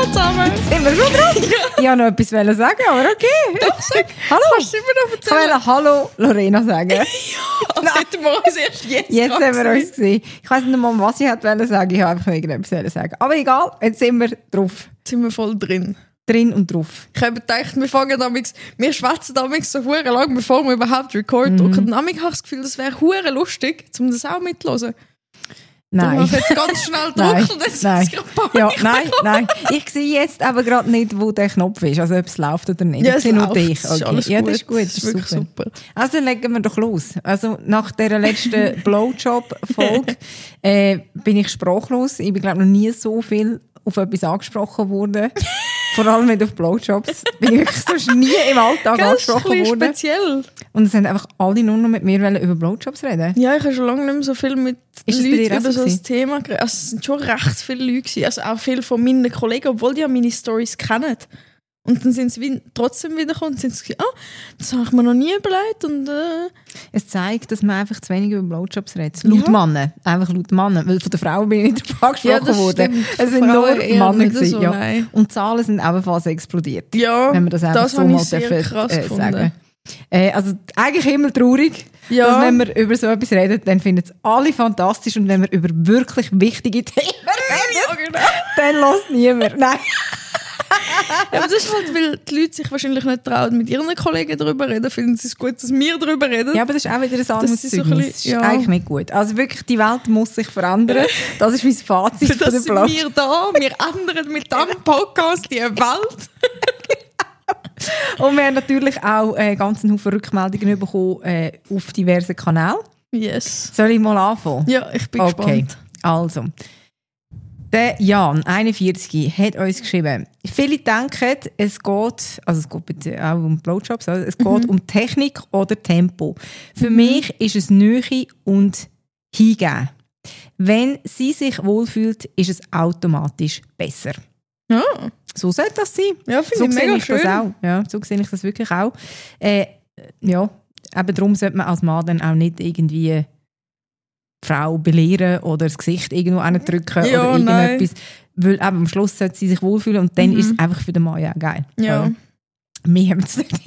Hallo zusammen. Sind wir schon dran? Ich wollte noch etwas sagen, aber okay. Doch, sag. Hallo. Kannst du immer noch Ich wollte Hallo Lorena sagen. Das hätten wir uns erst Jetzt haben wir uns gesehen. Ich weiss nicht mal, was ich hätte sagen. Ich wollte einfach irgendetwas sagen. Aber egal, jetzt sind wir drauf. Jetzt sind wir voll drin. Drin und drauf. Ich habe gedacht, wir schwätzen damals so hure lang, bevor wir überhaupt Record drücken. Und damals habe ich das Gefühl, das wäre hure lustig, um das auch mitzuhören. Nein. Ich jetzt ganz schnell drücken und jetzt ist es gerade Nein. Ich sehe jetzt aber gerade nicht, wo der Knopf ist, also ob es läuft oder nicht. Ja, ich sehe nur läuft. dich. Das ist alles Ja, gut. das ist gut. Das ist wirklich super. Also dann legen wir doch los. Also nach dieser letzten Blowjob-Folge bin ich sprachlos. Ich bin, glaube ich, noch nie so viel auf etwas angesprochen worden. Vor allem nicht auf Blowjobs. Bin ich wirklich sonst nie im Alltag angesprochen worden. Das ist worden. speziell. Und es haben einfach alle nur noch mit mir über Blowjobs reden. Ja, ich habe schon lange nicht mehr so viel mit Leuten über so ein ein Thema geredet. Also es sind schon recht viele Leute gewesen. Also auch viele von meinen Kollegen, obwohl die ja meine Storys kennen. Und dann sind sie trotzdem wiedergekommen und sind sie gesagt, das habe ich mir noch nie überlegt. Und, Es zeigt, dass man einfach zu wenig über Blowjobs redet. Laut Mannen. Einfach laut Mannen. Weil von den Frauen bin ich nicht drauf angesprochen worden. Es sind nur Männer gewesen. So, ja. Und die Zahlen sind ebenfalls explodiert. Ja, wenn wir das einfach das so mal sehr krass sagen. Also eigentlich immer traurig, ja. Dass wenn wir über so etwas reden, dann finden es alle fantastisch. Und wenn wir über wirklich wichtige Themen reden, dann hört niemand. Nein. Ja, aber das ist halt, weil die Leute sich wahrscheinlich nicht trauen, mit ihren Kollegen darüber reden, finden sie es gut, dass wir darüber reden. Ja, aber das ist auch wieder ein Armutszeugnis. So das ist eigentlich nicht gut. Also wirklich, die Welt muss sich verändern. Das ist mein Fazit für von der Blog. Wir ändern mit diesem Podcast die Welt. Und wir haben natürlich auch ganz einen Haufen Rückmeldungen bekommen auf diversen Kanälen. Yes. Soll ich mal anfangen? Ja, ich bin gespannt. Also, der Jan, 41, hat uns geschrieben, viele denken, es geht bitte auch um Blowjobs, also es geht um Technik oder Tempo. Für mich ist es Nähe und Hingeben. Wenn sie sich wohlfühlt, ist es automatisch besser. Ja. So sollte das sein. Ja, finde ich mega schön. Das auch. Ja, so sehe ich das wirklich auch. Ja, eben darum sollte man als Mann dann auch nicht irgendwie Frau belehren oder das Gesicht irgendwo drücken oder irgendetwas. Weil eben am Schluss sollte sie sich wohlfühlen und dann ist es einfach für den Mann ja auch geil. Ja. Wir haben es nicht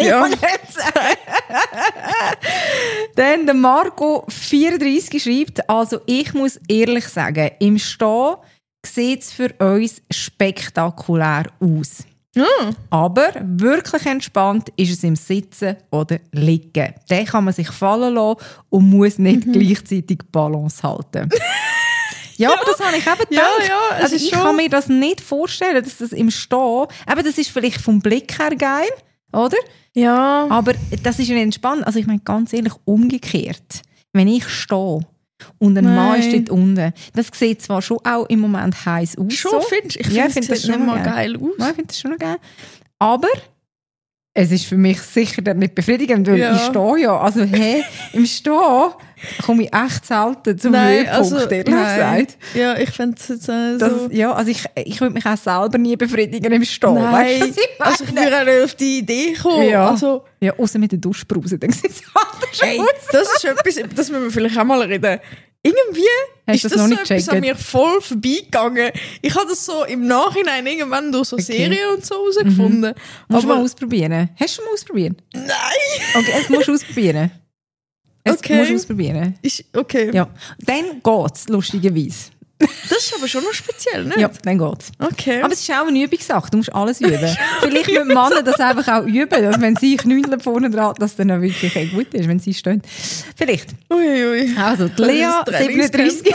Dann der Marco 34 schreibt, also ich muss ehrlich sagen, im Stehen sieht es für uns spektakulär aus. Aber wirklich entspannt ist es im Sitzen oder Liegen. Den kann man sich fallen lassen und muss nicht gleichzeitig Balance halten. Ja, aber das habe ich eben gedacht. Ja, also ich kann mir das nicht vorstellen, dass das im Stehen... Aber das ist vielleicht vom Blick her geil, oder? Ja. Aber das ist ja entspannt. Also ich meine, ganz ehrlich, umgekehrt. Wenn ich stehe und ein Mann steht unten, das sieht zwar schon auch im Moment heiß aus. Schon, findest du? Ich finde das nicht mal geil aus. Ja, ich finde das schon geil. Aber es ist für mich sicher nicht befriedigend, weil ich stehe ja. Also im Stehen komme ich echt selten zum Höhepunkt, ehrlich gesagt. Ja, ich finde es jetzt so... Ja, also ich würde mich auch selber nie befriedigen im Stehen. Nein, also ich würde auch nicht auf die Idee kommen. Ja, also, außer mit der Duschbrause, dann sieht es anders aus. Das ist etwas, das müssen wir vielleicht auch mal reden. Irgendwie ist das noch nicht so etwas an mir voll vorbeigegangen. Ich habe das so im Nachhinein irgendwann durch so Serien und so herausgefunden. Musst du mal ausprobieren? Hast du schon mal ausprobiert? Nein! Okay, es musst du ausprobieren. Musst du ausprobieren. Okay. Ja. Dann geht es, lustigerweise. Das ist aber schon noch speziell, ne? Ja, dann geht's. Okay. Aber es ist auch eine Übungssache, du musst alles üben. Vielleicht müssen Männer das einfach auch üben, dass wenn sie Knüdeln vorne dran, dass dann auch wirklich gut ist, wenn sie stehen. Vielleicht. Ui. Also, die Lea 37,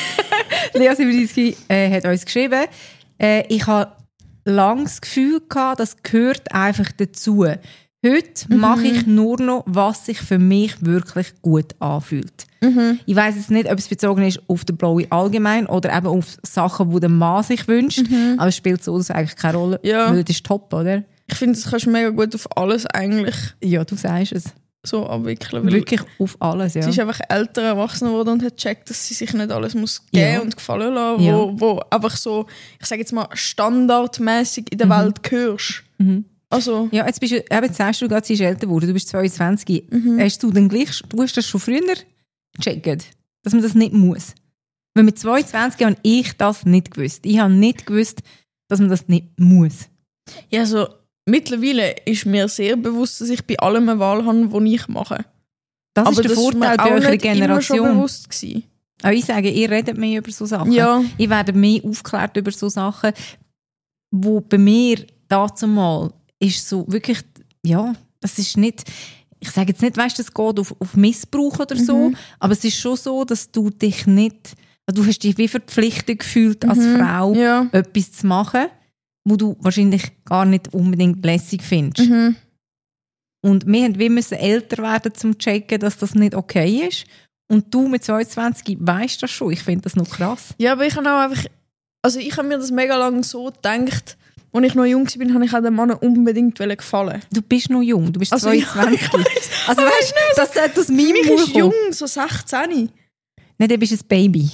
Lea 37 hat uns geschrieben, ich habe lange das Gefühl gehabt, das gehört einfach dazu. Heute mache ich nur noch, was sich für mich wirklich gut anfühlt. Ich weiss jetzt nicht, ob es bezogen ist auf den Blaue allgemein oder eben auf Sachen, die der Mann sich wünscht. Aber es spielt so eigentlich keine Rolle, weil das ist top, oder? Ich finde, das kannst du mega gut auf alles eigentlich Ja, du sagst es. so abwickeln. Wirklich auf alles, ja. Sie ist einfach älter erwachsen geworden und hat gecheckt, dass sie sich nicht alles muss geben und gefallen lassen, wo einfach so, ich sage jetzt mal, standardmäßig in der Welt gehörst. Also, ja, jetzt sagst du gerade, sie ist älter geworden, du bist 22. Hast du hast das schon früher gecheckt, dass man das nicht muss? Weil mit 22 habe ich das nicht gewusst. Ich habe nicht gewusst, dass man das nicht muss? Ja, also mittlerweile ist mir sehr bewusst, dass ich bei allem eine Wahl habe, die ich mache. Das aber ist der Vorteil bei eurer Generation. Immer schon bewusst gewesen. Aber ich sage, ihr redet mehr über so Sachen. Ja. Ich werde mehr aufgeklärt über so Sachen, wo bei mir dazu mal ist so wirklich, ja, das ist nicht, ich sage jetzt nicht, weißt du, es geht auf Missbrauch oder so, aber es ist schon so, dass du dich nicht, also du hast dich wie verpflichtet gefühlt als Frau, etwas zu machen, wo du wahrscheinlich gar nicht unbedingt lässig findest. Und wir müssen älter werden, um zu checken, dass das nicht okay ist. Und du mit 22 weißt das schon. Ich finde das noch krass. Ja, aber ich habe auch einfach, also ich habe mir das mega lange so gedacht, als ich noch jung war, habe ich auch den Mann unbedingt gefallen. Du bist noch jung, du bist also 22. Ja, also weißt du, das sollte aus meinem Mund kommen. Ist jung, so 16. Nein, du bist ein Baby.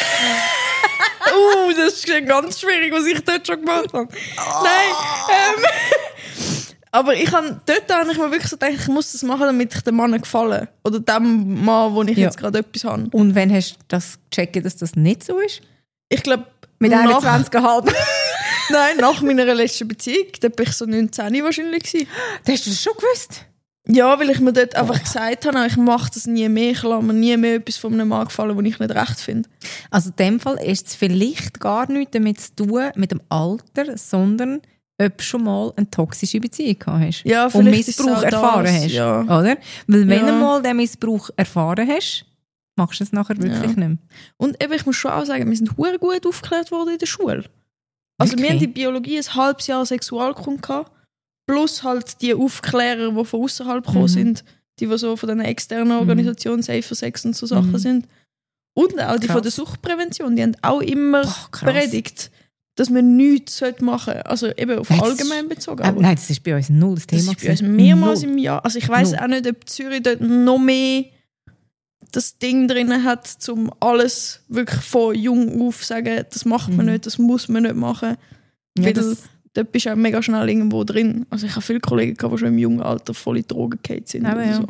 Das ist ganz schwierig, was ich dort schon gemacht habe. Nein, aber ich habe dort eigentlich mir wirklich so gedacht, ich muss das machen, damit ich dem Mann gefallen. Oder dem Mann, wo ich jetzt gerade etwas habe. Und wann hast du das gecheckt, dass das nicht so ist? Ich glaube... Mit 21,5? Nein, nach meiner letzten Beziehung. Da war ich so 19 wahrscheinlich gewesen. Da hast du das schon gewusst? Ja, weil ich mir dort einfach gesagt habe, ich mache das nie mehr. Ich lasse mir nie mehr etwas von einem Mann gefallen, das ich nicht recht finde. Also in dem Fall ist es vielleicht gar nichts damit zu tun, mit dem Alter, sondern ob du schon mal eine toxische Beziehung gehabt hast. Ja, und Missbrauch erfahren hast. Ja. Oder? Weil wenn du mal den Missbrauch erfahren hast, machst du es nachher wirklich nicht mehr. Und eben, ich muss schon auch sagen, wir sind verdammt gut aufgeklärt worden in der Schule. Also wir haben in Biologie ein halbes Jahr Sexualkunde gehabt, plus halt die Aufklärer, die von außerhalb gekommen sind, die so von einer externen Organisation, Safer Sex und so Sachen sind. Und auch die von der Suchtprävention, die haben auch immer predigt, dass man nichts machen sollte. Also eben auf allgemein bezogen. Aber nein, das ist bei uns null das Thema. Das ist bei uns mehrmals im Jahr. Also ich weiss auch nicht, ob Zürich dort noch mehr das Ding drin hat, um alles wirklich von jung auf zu sagen, das macht man nicht, das muss man nicht machen. Ja, weil dort bist du auch mega schnell irgendwo drin. Also ich habe viele Kollegen gehabt, die schon im jungen Alter voll in Drogen gefallen sind.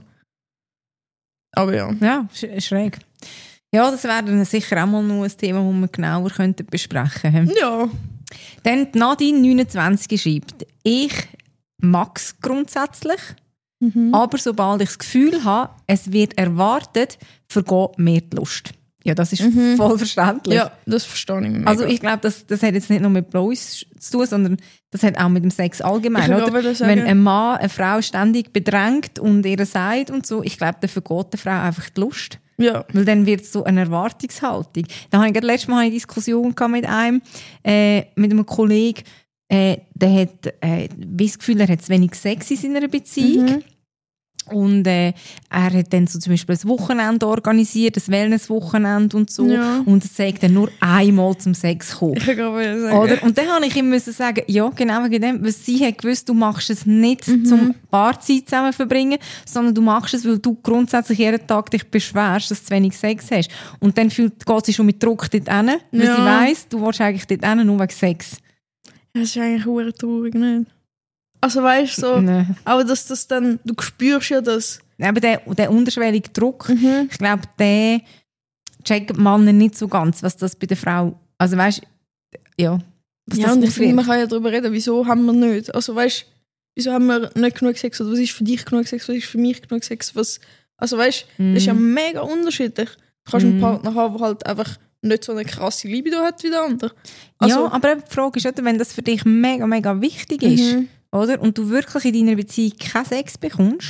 Aber ja. Ja, schräg. Ja, das wäre dann sicher auch mal noch ein Thema, das wir genauer besprechen könnten. Ja. Dann Nadine 29 schreibt, ich mag es grundsätzlich, aber sobald ich das Gefühl habe, es wird erwartet, vergeht mir die Lust. Ja, das ist voll verständlich. Ja, das verstehe ich mega. Also ich glaube, das hat jetzt nicht nur mit Bros zu tun, sondern das hat auch mit dem Sex allgemein. Oder? Wenn ein Mann eine Frau ständig bedrängt und ihr sagt und so, ich glaube, dann vergeht der Frau einfach die Lust. Ja. Weil dann wird es so eine Erwartungshaltung. Da habe ich letztes Mal eine Diskussion mit einem Kollegen, der hat das Gefühl, er hat zu wenig Sex in seiner Beziehung. Und er hat dann so zum Beispiel ein Wochenende organisiert, ein Wellness-Wochenende und so. Ja. Und er sagt dann nur einmal zum Sex gekommen. Ich kann gerade sagen. Oder? Und dann habe ich ihm sagen, ja, genau wegen dem, weil sie hat gewusst, du machst es nicht zum Paarzeit zusammen verbringen, sondern du machst es, weil du grundsätzlich jeden Tag dich beschwerst, dass du zu wenig Sex hast. Und dann geht sie schon mit Druck dort hin, weil sie weiss, du willst eigentlich dort hin, nur wegen Sex. Das ist eigentlich verdammt traurig, nicht? Also weißt du, so, aber dass das dann, du spürst ja das. Aber der unterschwellige Druck, ich glaube, der checkt Männer nicht so ganz, was das bei der Frau, also weißt du, ja. Ja, und ich finde, man kann ja darüber reden, wieso haben wir nicht, also weißt du, wieso haben wir nicht genug Sex, oder was ist für dich genug Sex, was ist für mich genug Sex, was, also weißt du, das ist ja mega unterschiedlich. Du kannst einen Partner haben, der halt einfach nicht so eine krasse Libido hat wie der andere. Also, ja, aber die Frage ist, wenn das für dich mega, mega wichtig ist, oder? Und du wirklich in deiner Beziehung keinen Sex bekommst,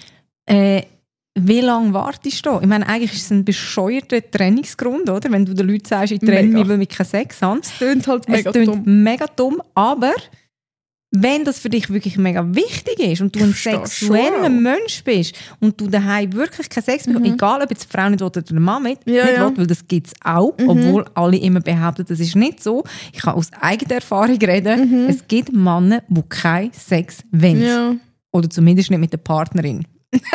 wie lange wartest du? Ich meine, eigentlich ist es ein bescheuerter Trennungsgrund, oder? Wenn du den Leuten sagst, ich trenne mich, weil wir keinen Sex haben. Es klingt halt mega dumm, aber wenn das für dich wirklich mega wichtig ist und du ein sexueller Mensch bist und du daheim wirklich keinen Sex bekommst, egal ob jetzt die Frau nicht will oder der Mann nicht will, weil das gibt es auch, obwohl alle immer behaupten, das ist nicht so. Ich kann aus eigener Erfahrung reden, es gibt Männer, die keinen Sex wollen. Ja. Oder zumindest nicht mit der Partnerin.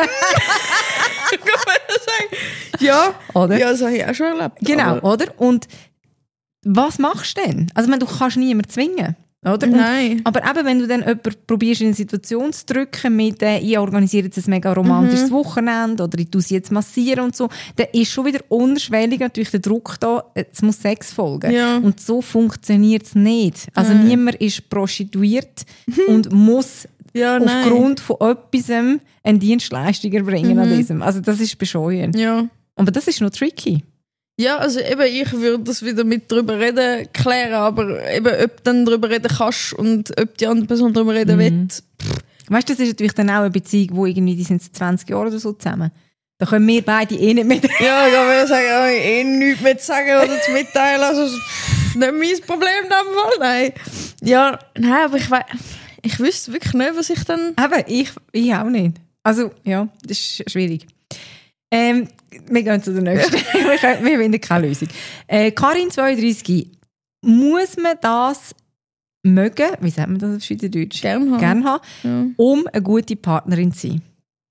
Ja, oder? Ja, das habe ich auch schon erlebt. Genau, oder? Und was machst du denn? Also du kannst niemanden zwingen. Oder? Nein. Aber eben, wenn du dann jemanden probierst, in eine Situation zu drücken mit «Ich organisiere jetzt ein mega romantisches Wochenende» oder «Ich tue sie jetzt massieren» und so, dann ist schon wieder unterschwellig natürlich der Druck da, es muss Sex folgen. Ja. Und so funktioniert es nicht. Also niemand ist prostituiert und muss aufgrund von etwas eine Dienstleistung erbringen an diesem. Also das ist bescheuernd. Ja. Aber das ist noch tricky. Ja, also eben, ich würde das wieder mit drüber reden klären, aber eben, ob du dann drüber reden kannst und ob die andere Person drüber reden will. Weißt du, das ist natürlich dann auch eine Beziehung, wo irgendwie, die sind seit 20 Jahren oder so zusammen. Da können wir beide nicht mehr. Ja, ich würde sagen, nichts mehr zu sagen oder zu mitteilen. Also, nicht mein Problem in dem Fall, nein. Ja, nein, aber ich wüsste wirklich nicht, was ich dann... Aber ich auch nicht. Also, ja, das ist schwierig. Wir gehen zu der nächsten. wir finden keine Lösung. Karin 32. Muss man das mögen, wie sagt man das auf Schweizerdeutsch? Gern haben. Ja. Um eine gute Partnerin zu sein?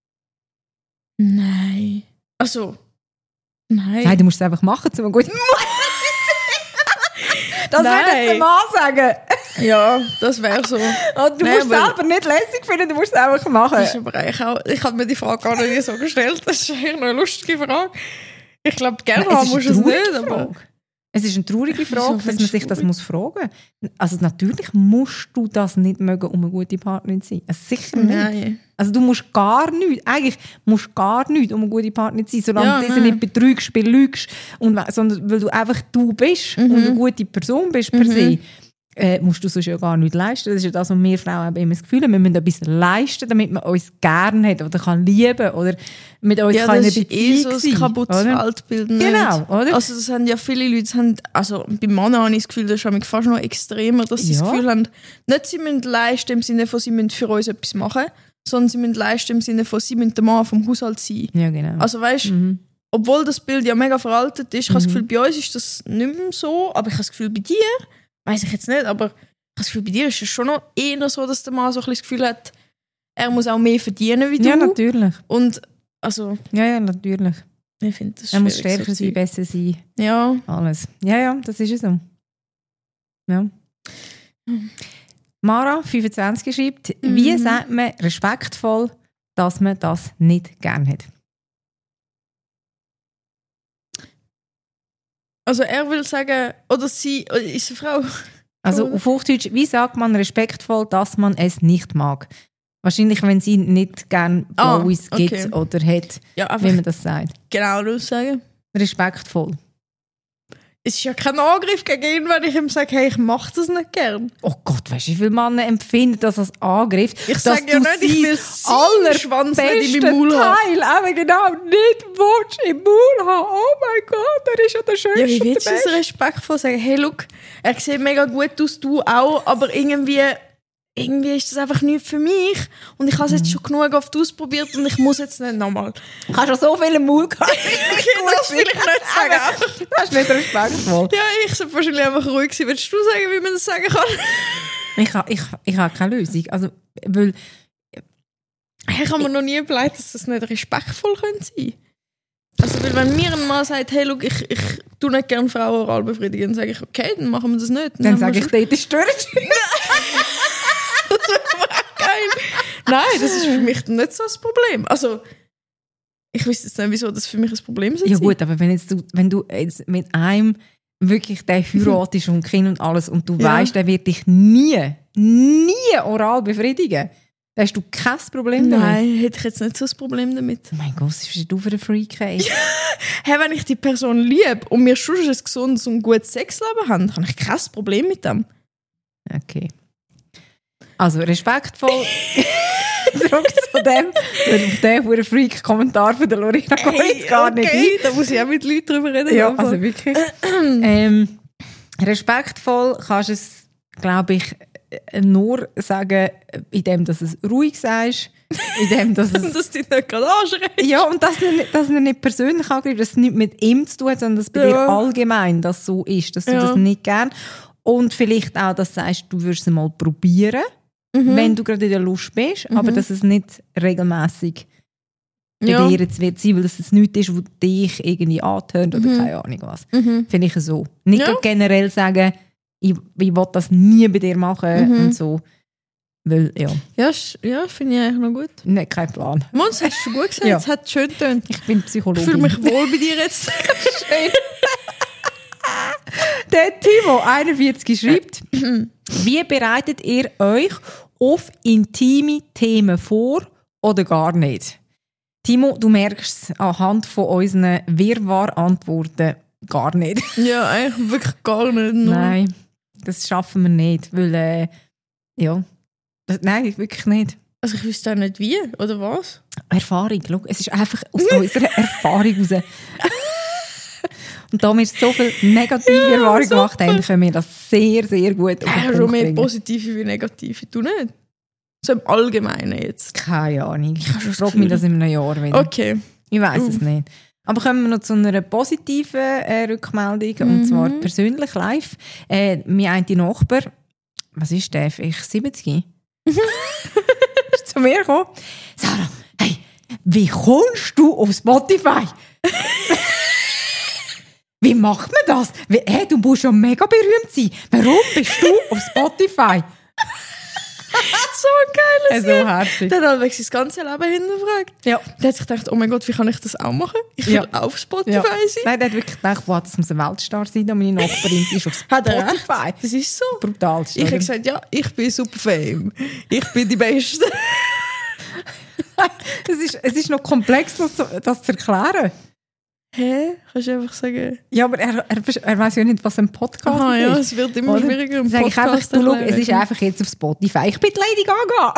Nein. Also, nein. Nein, du musst es einfach machen, um eine gute Das würde jetzt ein Mann sagen. Ja, das wäre so. Und du musst es selber nicht lässig finden, du musst es einfach machen. Das ist aber eigentlich auch, ich habe mir die Frage gar nicht so gestellt. Das ist eigentlich noch eine lustige Frage. Ich glaube, gerne haben musst du es nicht. Aber es ist eine traurige Frage, dass man sich das muss fragen muss. Also natürlich musst du das nicht mögen, um eine gute Partnerin zu sein. Also sicher nicht. Nein. Also du musst gar nichts, eigentlich musst du gar nichts, um eine gute Partnerin zu sein, solange du diese nicht betrügst, belügst, sondern weil du einfach du bist und eine gute Person bist per se. Musst du sonst ja gar nicht leisten. Das ist ja das, was wir Frauen immer das Gefühl haben. Wir müssen etwas leisten, damit man uns gerne hat oder kann lieben oder mit uns kann eine Beziehung das ist so ein kaputtes Weltbild. Genau, oder? Also das haben ja viele Leute, also bei Männern habe ich das Gefühl, das ist fast noch extremer, dass sie das Gefühl haben, nicht sie müssen leisten im Sinne von, sie müssen für uns etwas machen, sondern sie müssen leisten im Sinne von, sie müssen der Mann vom Haushalt sein. Ja, genau. Also weißt, obwohl das Bild ja mega veraltet ist, ich habe das Gefühl, bei uns ist das nicht mehr so, aber ich habe das Gefühl, bei dir weiss ich jetzt nicht, aber ich habe das Gefühl, bei dir ist es schon noch eher so, dass der Mann so ein bisschen das Gefühl hat, er muss auch mehr verdienen wie du. Ja, natürlich. Und also... Ja, natürlich. Ich finde das er muss stärker sein, besser sein. Ja. Alles. Ja, das ist es so. Ja. Mara, 25, schreibt, wie sagt man respektvoll, dass man das nicht gern hat? Also er will sagen, oder sie, oder ist eine Frau? Also auf Hochdeutsch, wie sagt man respektvoll, dass man es nicht mag? Wahrscheinlich, wenn sie nicht gerne Blaues gibt oder hat, wie man das sagt. Genau, du sagen. Respektvoll. Es ist ja kein Angriff gegen ihn, wenn ich ihm sage, hey, ich mache das nicht gern. Oh Gott, weißt du, wie viele Männer empfinden das als Angriff? Ich sage ja nicht, ich will aller Schwanz nicht in meinem Maul haben. Aber genau nicht willst im Maul haben. Oh mein Gott, er ist ja der Schönste. Ja, wie willst du es respektvoll sagen? Hey, look, er sieht mega gut aus, du auch, aber irgendwie ist das einfach nichts für mich. Und ich habe es jetzt schon genug oft ausprobiert und ich muss jetzt nicht nochmal. Du hast schon so viel im Maul gehabt. Das will ich nicht sagen. Das ist nicht respektvoll. Ja, ich sollte wahrscheinlich einfach ruhig sein. Willst du sagen, wie man das sagen kann? Ich habe keine Lösung. Also, weil... Ich habe mir noch nie überlegt, dass das nicht respektvoll sein könnte. Also, weil wenn mir ein Mann sagt, hey, look, ich tue nicht gerne Frauen oral befriedigen, dann sage ich, okay, dann machen wir das nicht. Dann sage ich, dort ist stört. Geil. Nein, das ist für mich nicht so das Problem. Also, ich weiß jetzt nicht, wieso das für mich ein Problem ist. Ja gut, aber wenn du jetzt mit einem wirklich den heiratest und Kind und alles und du weißt, der wird dich nie oral befriedigen, dann hast du kein Problem damit. Nein, hätte ich jetzt nicht so ein Problem damit. Oh mein Gott, was bist du für ein Freak? Hey, wenn ich die Person liebe und wir schon ein gesundes und gutes Sexleben haben, habe ich kein Problem mit dem. Okay. Also respektvoll. Zurück zu dem Freak-Kommentar von der Lorena geht jetzt gar nicht ein. Da muss ich auch mit Leuten drüber reden. Ja, also wirklich. Respektvoll kannst du es, glaube ich, nur sagen, indem dass es ruhig sagst, indem dass es... dass du dich nicht gerade anschreibst. Ja, und dass er nicht persönlich angreift, dass es nicht mit ihm zu tun hat, sondern dass bei dir allgemein das so ist, dass du das nicht gern. Und vielleicht auch, dass du sagst, du würdest es mal probieren, wenn du gerade in der Lust bist, aber dass es nicht regelmäßig bei dir jetzt wird sein, weil das nichts ist, was dich irgendwie antönt oder keine Ahnung was. Finde ich so. Nicht generell sagen, ich will das nie bei dir machen und so. Weil, ja. Ja, finde ich eigentlich noch gut. Nein, kein Plan. Mons, hast du schon gut gesagt, es hat schön getönt. Ich bin Ich Psychologin. fühle mich wohl bei dir jetzt. Der Timo, 41, schreibt, wie bereitet ihr euch auf intime Themen vor oder gar nicht? Timo, du merkst es anhand von unseren Wirrwarr-Antworten gar nicht. Ja, eigentlich wirklich gar nicht. Nur. Nein, das schaffen wir nicht, weil, nein, wirklich nicht. Also ich wüsste auch nicht wie, oder was? Erfahrung, schau, es ist einfach aus unserer Erfahrung raus. Und da wir so viel negative Erfahrungen gemacht haben, können wir das sehr, sehr gut auf den Schon Punkt mehr bringen. positive wie negative. Du nicht? So im Allgemeinen jetzt. Keine Ahnung. Ich habe schon das frage mich Gefühl. das in einem Jahr wieder. Okay. Ich weiss es nicht. Aber kommen wir noch zu einer positiven Rückmeldung, und zwar persönlich live. Mein eine Nachbar, was ist der? Ich 70? ist zu mir gekommen. Sarah, hey, wie kommst du auf Spotify? Wie macht man das? Hey, du musst ja mega berühmt sein. Warum bist du auf Spotify? So ein geiles So herzig. Der hat wirklich sein ganzes Leben hinterfragt. Ja. Der hat sich gedacht, oh mein Gott, wie kann ich das auch machen? Ich will Ja. auf Spotify Ja. sein. Nein, der hat wirklich gedacht, wow, das muss ein Weltstar sein, und meine Nachbarin ist auf Hat er recht? Spotify. Das ist so. Brutal. Ich habe gesagt, ja, ich bin super fame. Ich bin die Beste. Es ist noch komplex, das zu erklären. Hä? Kannst du einfach sagen? Ja, aber er weiß ja nicht, was ein Podcast Aha, ja, ist. es wird immer Oder? schwieriger im Sag ich einfach, Podcast. du, schau, erklären. es ist einfach jetzt auf Spotify. Ich bin die Lady Gaga.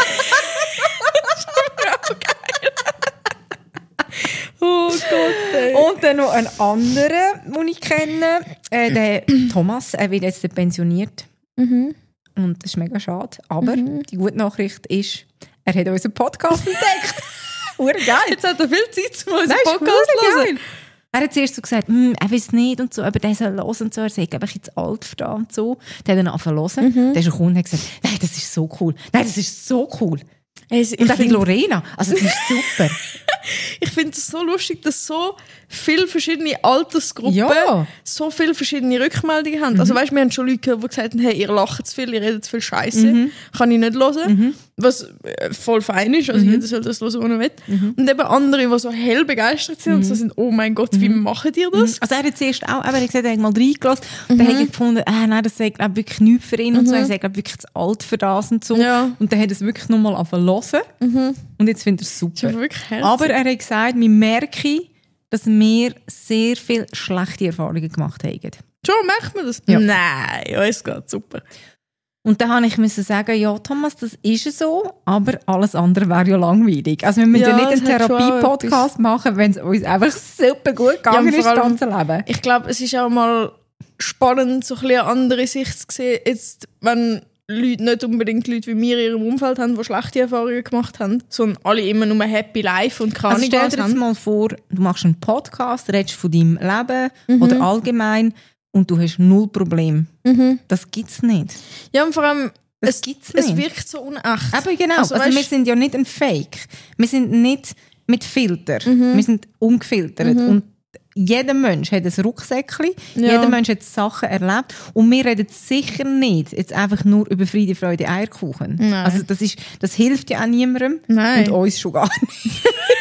Oh Gott, ey. Und dann noch ein anderer, den ich kenne. Der Thomas, er wird jetzt pensioniert. Und das ist mega schade. Aber die gute Nachricht ist, er hat unseren Podcast entdeckt. Urgeil. Jetzt hat er viel Zeit, um unseren Nein, ist Podcast zu verdammt hören. geil. Er hat zuerst so gesagt, er weiß nicht und so, aber der soll hören und so. Er sagt, ich jetzt alt für da und so. Der hat dann angefangen zu hören. Der ist gekommen und hat gesagt, nein, das ist so cool. Nein, das ist so cool. Und auch die Lorena, also das ist super. Ich finde es so lustig, dass so viele verschiedene Altersgruppen Ja. so viele verschiedene Rückmeldungen haben. Also weißt, wir haben schon Leute gehört, die gesagt haben, hey, ihr lacht zu viel, ihr redet zu viel Scheiße, kann ich nicht hören. Was voll fein ist, also jeder soll das hören, was er will. Und eben andere, die so hell begeistert sind und so sind, oh mein Gott, wie macht ihr das? Also er hat zuerst auch, er hat gesagt, er hat mal reingelassen. Und dann hat er gefunden, nein, das sagt glaub, wirklich nichts für ihn und so. Er sagt glaub, wirklich zu alt für das und so. Ja. Und dann hat er es wirklich nochmal angefangen zu hören. Und jetzt findet er es Das ist super. wirklich herzig. Aber er hat gesagt, wir merken, dass wir sehr viele schlechte Erfahrungen gemacht haben. Schon, merkt man das? Ja. Nein, ja, es geht super. Und dann habe ich müssen sagen, ja Thomas, das ist so, aber alles andere wäre ja langweilig. Also wir müssen ja Ja, nicht einen es hat schon Therapie-Podcast machen, wenn es uns einfach super gut gegangen vor ist, das allem- ganze Leben. Ich glaube, es ist auch mal spannend, so ein bisschen eine andere Sicht zu sehen, jetzt, wenn Leute, nicht unbedingt Leute wie wir in ihrem Umfeld haben, die schlechte Erfahrungen gemacht haben, sondern alle immer nur happy life und keine Also Ahnung stell was dir jetzt haben. mal vor, du machst einen Podcast, redest von deinem Leben oder allgemein und du hast null Probleme. Das gibt es nicht. Ja, und vor allem, Das gibt's es nicht. wirkt so unecht. Aber genau, Also, also weißt- wir sind ja nicht ein Fake. Wir sind nicht mit Filter. Wir sind ungefiltert. Und jeder Mensch hat ein Rucksäckchen, Ja. jeder Mensch hat Sachen erlebt und wir reden sicher nicht jetzt einfach nur über Friede, Freude, Eierkuchen. Nein. Also das hilft ja auch niemandem Nein. und uns schon gar nicht.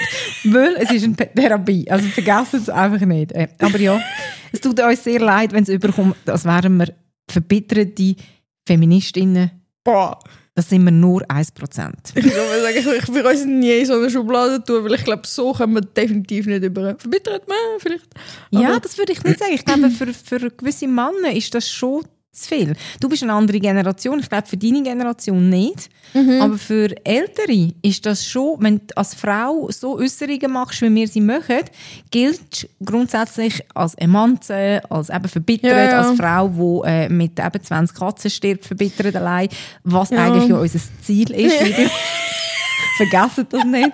Weil es ist eine Therapie, also vergessen es einfach nicht. Aber ja, es tut uns sehr leid, wenn es überkommt, als wären wir verbitterte Feministinnen. Boah. Das sind wir nur 1%. Ich würde sagen, ich würde uns nie in so eine Schublade tun, weil ich glaube, so können wir definitiv nicht über. Verbittert man vielleicht. Ja, Aber- das würde ich nicht sagen. Ich glaube, für gewisse Männer ist das schon zu viel. Du bist eine andere Generation. Ich glaube, für deine Generation nicht. Aber für Ältere ist das schon, wenn du als Frau so Äußerungen machst, wie wir sie machen, gilt grundsätzlich als Emanze, als eben verbittert, Ja, ja. als Frau, die mit eben 20 Katzen stirbt, verbittert allein, was Ja. eigentlich ja unser Ziel ist. Liebe. Vergessen das nicht.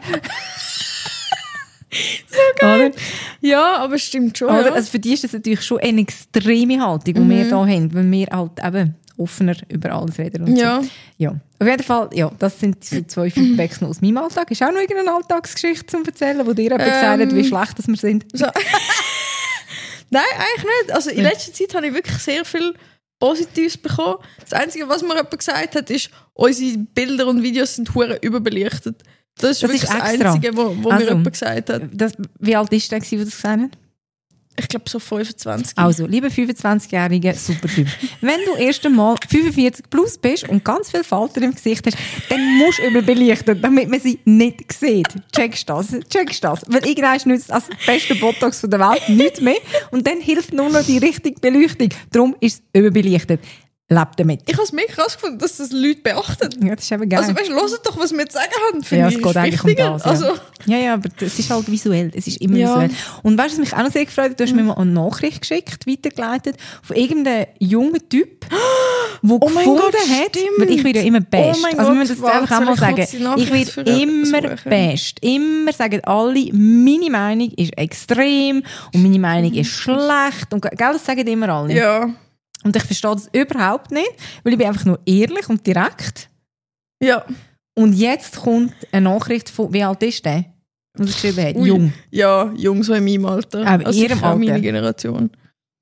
Oder? Ja, aber es stimmt schon. Oder? Ja. Also für die ist das natürlich schon eine extreme Haltung, die wir hier haben, weil wir halt eben offener über alles reden. Und Ja. So. Ja. Auf jeden Fall, ja, das sind so 2 Feedbacks noch aus meinem Alltag. Ist auch noch irgendeine Alltagsgeschichte zum Erzählen, wo dir jemand gesagt hat, wie schlecht dass wir sind? So. Nein, eigentlich nicht. Also in letzter Zeit habe ich wirklich sehr viel Positives bekommen. Das Einzige, was mir jemand gesagt hat, ist, unsere Bilder und Videos sind hure überbelichtet. Das ist wirklich das Einzige, was mir jemand gesagt hat. Wie alt ist der, der das gesagt hat? Ich glaube so 25. Also, liebe 25-Jährige, super Typ. Wenn du erst einmal 45 plus bist und ganz viele Falten im Gesicht hast, dann musst du überbelichten, damit man sie nicht sieht. Checkst das? Weil irgendwann nützt das beste Botox der Welt nichts mehr und dann hilft nur noch die richtige Beleuchtung. Darum ist es überbelichtet. Lebt damit. Ich habe es mega krass gefunden, dass das Leute beachten. Ja, das ist eben geil. Also weißt du, hört doch, was wir zu sagen haben. Ja, es geht eigentlich um das. Ja. Also. Ja, aber es ist halt visuell. Es ist immer visuell. Und weißt du, was mich auch noch sehr gefreut hat? Du hast mir mal eine Nachricht geschickt, weitergeleitet, von irgendeinem jungen Typ, der gefunden hat, weil ich werde ja immer best. Also wir müssen das einfach auch mal sagen. Ich werde immer best. Immer sagen alle, meine Meinung ist extrem und meine Meinung ist schlecht. Und gell, das sagen immer alle. Ja. Und ich verstehe das überhaupt nicht, weil ich bin einfach nur ehrlich und direkt. Ja. Und jetzt kommt eine Nachricht von, wie alt ist der? Und er geschrieben hat, jung. Ja, jung, so in meinem Alter. Aber in ihrem Alter. Meine Generation.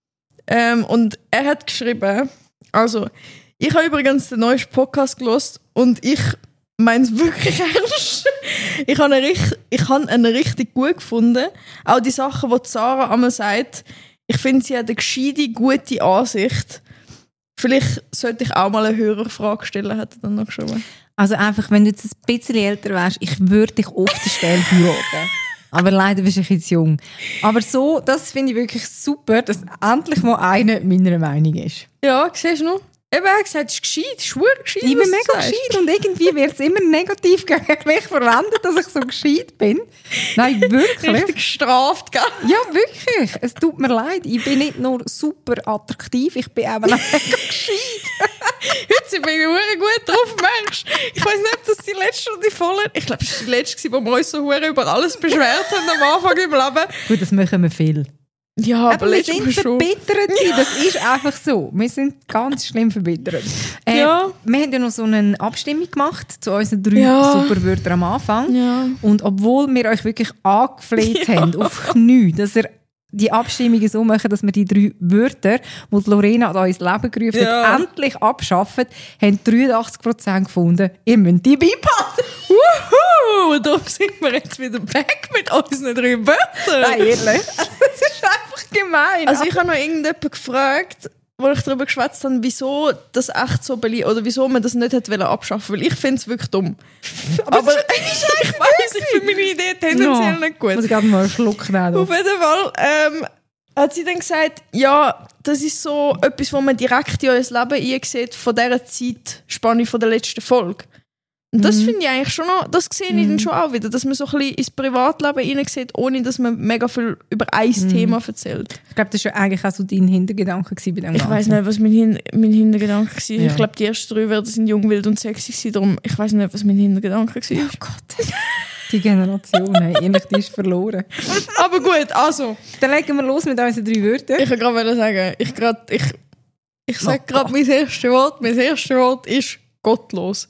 Und er hat geschrieben, also, ich habe übrigens den neuesten Podcast gehört und ich meine es wirklich ernst. Ich habe ihn richtig gut gefunden. Auch die Sachen, die Sarah einmal sagt, ich finde, sie hat eine gescheite, gute Ansicht. Vielleicht sollte ich auch mal eine Hörerfrage stellen, hat er dann noch geschrieben. Also einfach, wenn du jetzt ein bisschen älter wärst, ich würde dich auf der Stelle heiraten. Aber leider bist du jetzt jung. Aber so, das finde ich wirklich super, dass endlich mal einer meiner Meinung ist. Ja, siehst du noch? Eben, er hat gesagt, es ist gescheit, es ist verdammt gescheit. Ich bin mega gescheit und irgendwie wird es immer negativ gegen mich verwendet, dass ich so gescheit bin. Nein, wirklich. Richtig gestraft, gell? Ja, wirklich. Es tut mir leid. Ich bin nicht nur super attraktiv, ich bin eben auch mega gescheit. Heute sind wir verdammt gut drauf, Mensch. Ich weiss nicht, ob das die letzte oder die vorletzte... Ich glaube, das war die letzte, wo wir uns so verdammt über alles beschwert haben am Anfang im Leben. Gut, das machen wir viel. Ja, aber wir sind verbittert. Das ist einfach so. Wir sind ganz schlimm verbittert. Ja. Wir haben ja noch so eine Abstimmung gemacht zu unseren 3 Superwörtern am Anfang. Ja. Und obwohl wir euch wirklich angefleht haben, auf Knie, dass ihr die Abstimmungen so machen, dass wir die 3 Wörter, die Lorena an uns Leben gerufen hat, endlich abschaffen, haben 83% gefunden, ihr müsst die beibehalten. Wuhu! Darum sind wir jetzt wieder back mit unseren 3 Wörtern. Nein, ehrlich. Das ist einfach gemein. Also ich habe noch irgendjemanden gefragt, wo ich darüber geschwätzt habe, wieso das echt so oder wieso man das nicht hätte abschaffen wollen. Weil ich finde es wirklich dumm. Aber ich weiss, ich finde meine Idee tendenziell nicht gut. Muss ich gerade mal einen Schluck nehmen. Auf jeden Fall hat sie dann gesagt, ja, das ist so etwas, was man direkt in euer Leben einsieht von dieser Zeitspanne von der letzten Folge. Und das finde ich eigentlich schon noch, das sehe ich dann schon auch wieder, dass man so ein bisschen ins Privatleben hineinsieht, ohne dass man mega viel über ein Thema erzählt. Ich glaube, das war ja eigentlich auch so dein Hintergedanke bei dem Ganzen. Ich weiss nicht, was mein Hintergedanke war. Ja. Ich glaube, die ersten 3 Wörter sind jung, wild und sexy. Darum, ich weiss nicht, was mein Hintergedanke war. Oh Gott. Die Generation, ehrlich, die ist verloren. Aber gut, also. Dann legen wir los mit unseren 3 Wörtern. Ich kann gerade sagen, ich sage gerade mein erstes Wort. Mein erstes Wort ist gottlos.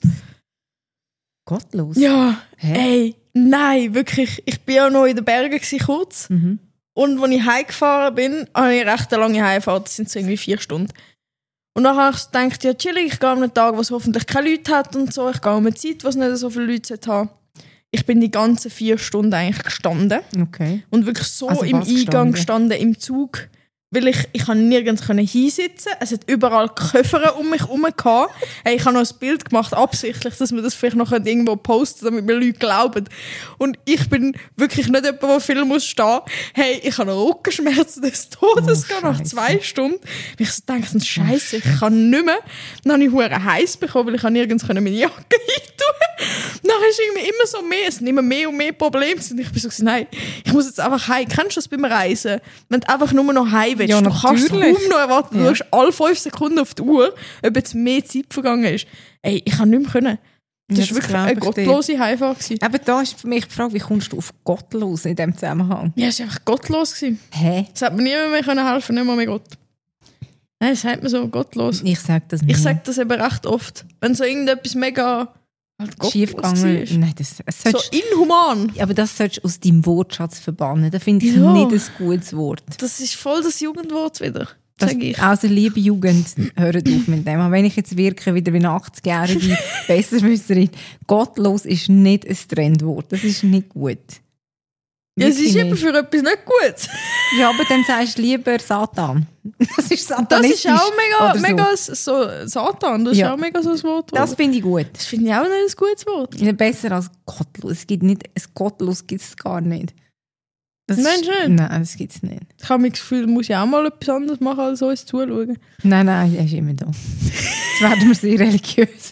Gottlos? Ja, Hä? Ey, nein, wirklich. Ich war ja noch in den Bergen kurz. Mhm. Und als ich heimgefahren bin, hatte ich recht eine lange Heimfahrt. Das sind so irgendwie 4 Stunden. Und dann habe ich gedacht, ja chillig, ich gehe an einen Tag, wo es hoffentlich keine Leute hat und so. Ich gehe an eine Zeit, wo es nicht so viele Leute haben. Ich bin die ganzen 4 Stunden eigentlich gestanden. Okay. Und wirklich so Also im Eingang gestanden, im Zug. Weil ich nirgends hinsitzen. Es hat überall Koffer um mich herum gehabt. Hey, ich habe noch ein Bild gemacht, absichtlich, dass wir das vielleicht noch irgendwo posten, damit mir Leute glauben. Und ich bin wirklich nicht jemand, der viel muss stehen. Hey, ich habe noch Rückenschmerzen des Todes nach 2 Stunden. Weil ich so dachte, Scheiße, ich kann nicht mehr. Dann habe ich verdammt heiß bekommen, weil ich nirgends meine Jacke reintun. Dann ist irgendwie immer so mehr, es sind immer mehr und mehr Probleme. Und ich bin so, nein, ich muss jetzt einfach heim. Kennst du das beim Reisen? Wenn du einfach nur noch heim willst, ja, du kannst kaum noch erwarten. Ja. Du hast alle 5 Sekunden auf die Uhr, ob jetzt mehr Zeit vergangen ist. Ey, ich kann nicht mehr können. Das war wirklich eine gottlose Heimfahrt. Aber da ist für mich die Frage, wie kommst du auf gottlos in diesem Zusammenhang? Ja, es war einfach gottlos. Hä? Es hat mir niemand mehr helfen können, nicht mal mehr Gott. Nein, es sagt mir so gottlos. Ich sage das nicht. Ich sage das eben recht oft. Wenn so irgendetwas mega schief gegangen ist. Nein, das so inhuman. Aber das solltest du aus deinem Wortschatz verbannen. Das finde ich nicht ein gutes Wort. Das ist voll das Jugendwort wieder. sage ich. Also liebe Jugend, hört auf mit dem. Aber wenn ich jetzt wirke wieder wie eine 80-jährige Besserwisserin, gottlos ist nicht ein Trendwort. Das ist nicht gut. Ja, es ist Wirklich eben nicht. für etwas nicht gut. Ja, aber dann sagst du lieber Satan. Das ist Das satanistisch. ist auch oder so. mega so Satan. Das ist Ja. auch mega so ein Wort. Das finde ich gut. Das finde ich auch nicht ein gutes Wort. Ja, besser als gottlos. Es gibt nicht, ein gottlos gibt es gar nicht. Das Meinst du nicht? Nein, das gibt es nicht. Ich habe das Gefühl, muss ich auch mal etwas anderes machen, als uns zuschauen. Nein, er ist immer da. Jetzt werden wir sehr religiös.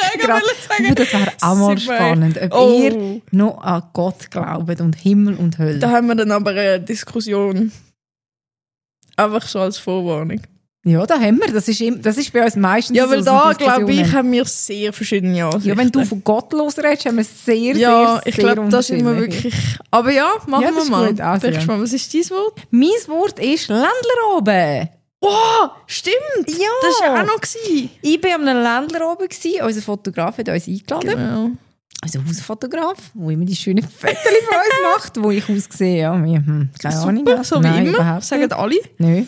Das wäre auch mal Super. spannend, ob ihr noch an Gott glaubt und Himmel und Hölle. Da haben wir dann aber eine Diskussion. Einfach so als Vorwarnung. Ja, da haben wir. Das ist bei uns meistens Ja, weil so da, glaube ich, Diskussionen. haben wir sehr verschiedene Ansichten. Ja, wenn du von gottlos redest, haben wir sehr, ja, sehr, ich sehr glaube, da sind wir unterschiedliche. wirklich... Aber ja, machen Ja, das wir ist mal. gut. Also, Denkst du ja. mal, was ist dein Wort? Mein Wort ist Ländler oben. Oh, stimmt! Ja. Das war ja auch noch. Gewesen. Ich war an einem Ländler oben. Unser Fotograf hat uns eingeladen. Genau. Also Hausfotograf, der immer die schönen Fotos von uns macht, wo ich aussehe, ja, wie, keine Ahnung. Super, so wie Nein, immer, überhaupt sagen nicht. alle. Nö.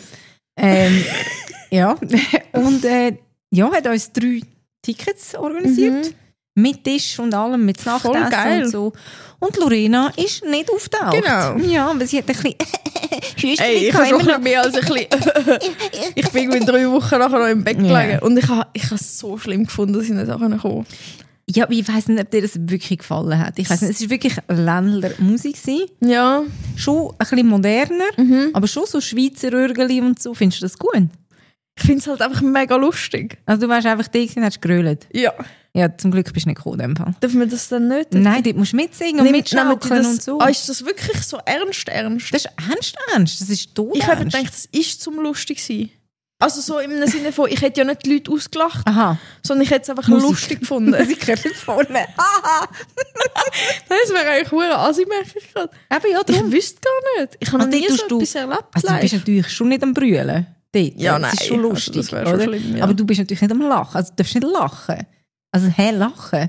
Ja, und ja, hat uns 3 Tickets organisiert. Mit Tisch und allem, mit Voll Nachtessen geil. und so. Und Lorena ist nicht auftaucht. Genau. Ja, aber sie hat ein bisschen... Ey, ich habe schon ein bisschen mehr als ein bisschen... Ich bin irgendwie 3 Wochen nachher noch im Bett gelegen. Ja. Und ich habe es so schlimm gefunden, dass ich nicht kommen konnte. Ja, aber ich weiss nicht, ob dir das wirklich gefallen hat. Ich weiss nicht, es war wirklich Ländler Musik. Ja. Schon ein bisschen moderner, aber schon so Schweizer Rürgeli und so. Findest du das gut? Ich finde es halt einfach mega lustig. Also du warst einfach da und hast gerölt. Ja. Ja, zum Glück bist du nicht gekommen in dem Fall. Dürfen wir das dann nicht? Nein, dort musst du mitsingen und Nehmen mitschaukeln die das, und so. Ah, ist das wirklich so ernst? Das ist ernst. Das ist tot Ich habe ernst. gedacht, das ist zum lustig sein. Also so im Sinne von, ich hätte ja nicht die Leute ausgelacht, Aha. sondern ich hätte es einfach Musik. lustig gefunden. Musik nicht vorne. Aha. Das wäre eigentlich hure assi, merke ich gerade. Eben, ja, Ich darum. wüsste gar nicht. Ich habe noch Also nie dort so tust du- etwas erlebt. Also du live. bist natürlich schon nicht am Brüllen. Dort. Ja, Das ist nein, schon also lustig, das wäre schon oder? schlimm, ja. Aber du bist natürlich nicht am Lachen. Also du darfst nicht lachen. Also, lachen?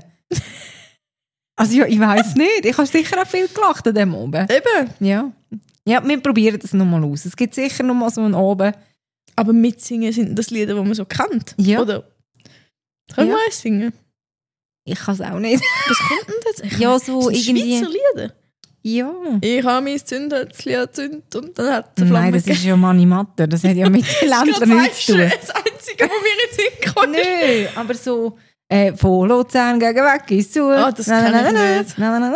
Also ja, ich weiss nicht. Ich habe sicher auch viel gelacht an dem oben. Eben. Ja. Ja, wir probieren das nochmal aus. Es gibt sicher nochmal so einen oben. Aber mitsingen sind das Lieder, die man so kennt. Ja. Oder? Können Ja. wir eins singen? Ich kann es auch nicht. Was kommt denn das? Ich Ja, so das sind irgendwie. Schweizer Lieder. Ja. Ich habe mein Zündhölzchen gezündet und dann hat es eine Flamme Nein, das ist ja Mani Matter. Das hat ja mit den Ländlern nichts zu tun. Das Einzige, was mir jetzt hinkommt. Nö, aber so von Luzern gegen weg ist zu. Ah, das kenn ich nicht. Na.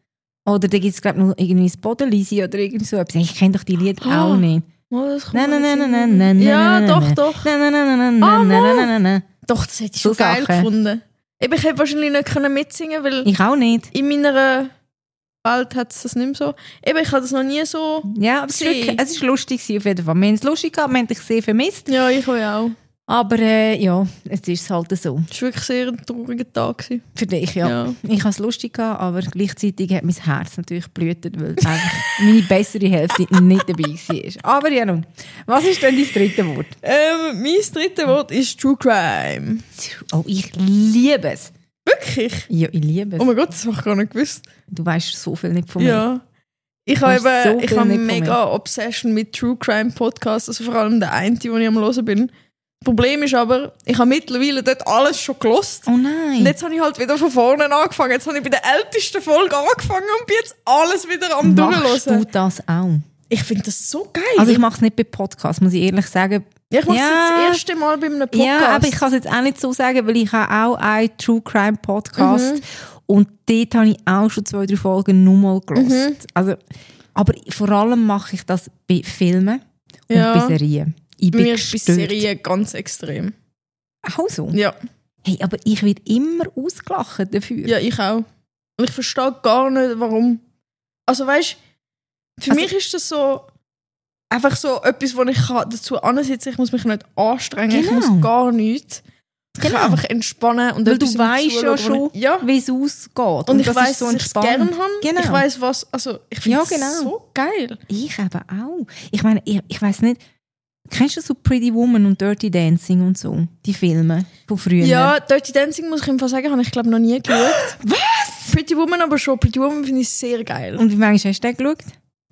Oder da gibt es, glaube ich, noch irgendwie das Bodenlisi oder irgend so etwas. Ich kenne doch die Lieder Ah. auch nicht. Oh, das kommt Na, na, mir na, jetzt na, in den na, Sinn. na, Ja, na, doch, na. doch. Na, na, na, na, na, Ah, na, na, na, na. Doch, das hätte ich So schon geil Sachen. gefunden. Eben, ich hätte wahrscheinlich nicht können mitsingen, weil Ich auch nicht. in meiner Welt hat es das nicht mehr so. Eben, ich habe das noch nie so... Ja, aber es ist, Sie. wirklich, es ist lustig gewesen auf jeden Fall. Wir haben es lustig gehabt, wir haben dich sehr vermisst. Ja, ich auch. Aber ja, es ist halt so. Es war wirklich sehr ein trauriger Tag. Gewesen. Für dich, ja. Ja. Ich habe es lustig gehabt, aber gleichzeitig hat mein Herz natürlich blühtet, weil einfach meine bessere Hälfte nicht dabei war. Aber ja, nun. Was ist denn dein dritte Wort? Mein drittes Wort ist True Crime. Oh, ich liebe es. Wirklich? Ja, ich liebe es. Oh mein Gott, das habe ich gar nicht gewusst. Du weißt so viel nicht von mir. Ja. Ich Du habe weißt so eben, ich viel habe nicht von mega Obsession mit True Crime Podcasts, also vor allem der eine, den ich am hören bin. Problem ist aber, ich habe mittlerweile dort alles schon gelost. Oh nein. Und jetzt habe ich halt wieder von vorne angefangen. Jetzt habe ich bei der ältesten Folge angefangen und bin jetzt alles wieder am Machst du Durchhören. das auch? Ich finde das so geil. Also ich mache es nicht bei Podcasts, muss ich ehrlich sagen. Ja, ich mache es Ja. jetzt das erste Mal bei einem Podcast. Ja, aber ich kann es jetzt auch nicht so sagen, weil ich habe auch einen True Crime Podcast und dort habe ich auch schon 2-3 Folgen nur mal gelost. Also, aber vor allem mache ich das bei Filmen und Ja. bei Serien. Ich bin Mir ist bei gestört. Serien ganz extrem. Auch so? Ja. Hey, aber ich werde immer ausgelacht dafür. Ja, ich auch. Und ich verstehe gar nicht, warum. Also weißt du, für Also- mich ist das so einfach so etwas, wo ich dazu ansitzen. Ich muss mich nicht anstrengen, ich Genau. muss gar nichts. Ich Genau. kann einfach entspannen und Weil du etwas weißt ja zuschauen, schon, wo ich, ja. wie es ausgeht. Und ich das weiss, ist so dass ich es entspannt. gerne habe. Genau. Ich weiss, was. Also, ich finde Ja, es genau. so geil. Ich eben auch. Ich meine, ich weiss nicht, kennst du so Pretty Woman und Dirty Dancing und so? Die Filme von früher? Ja, Dirty Dancing, muss ich im Fall sagen, habe ich glaube noch nie geschaut. Was? Pretty Woman aber schon. Pretty Woman finde ich sehr geil. Und wie manchmal hast du den geschaut?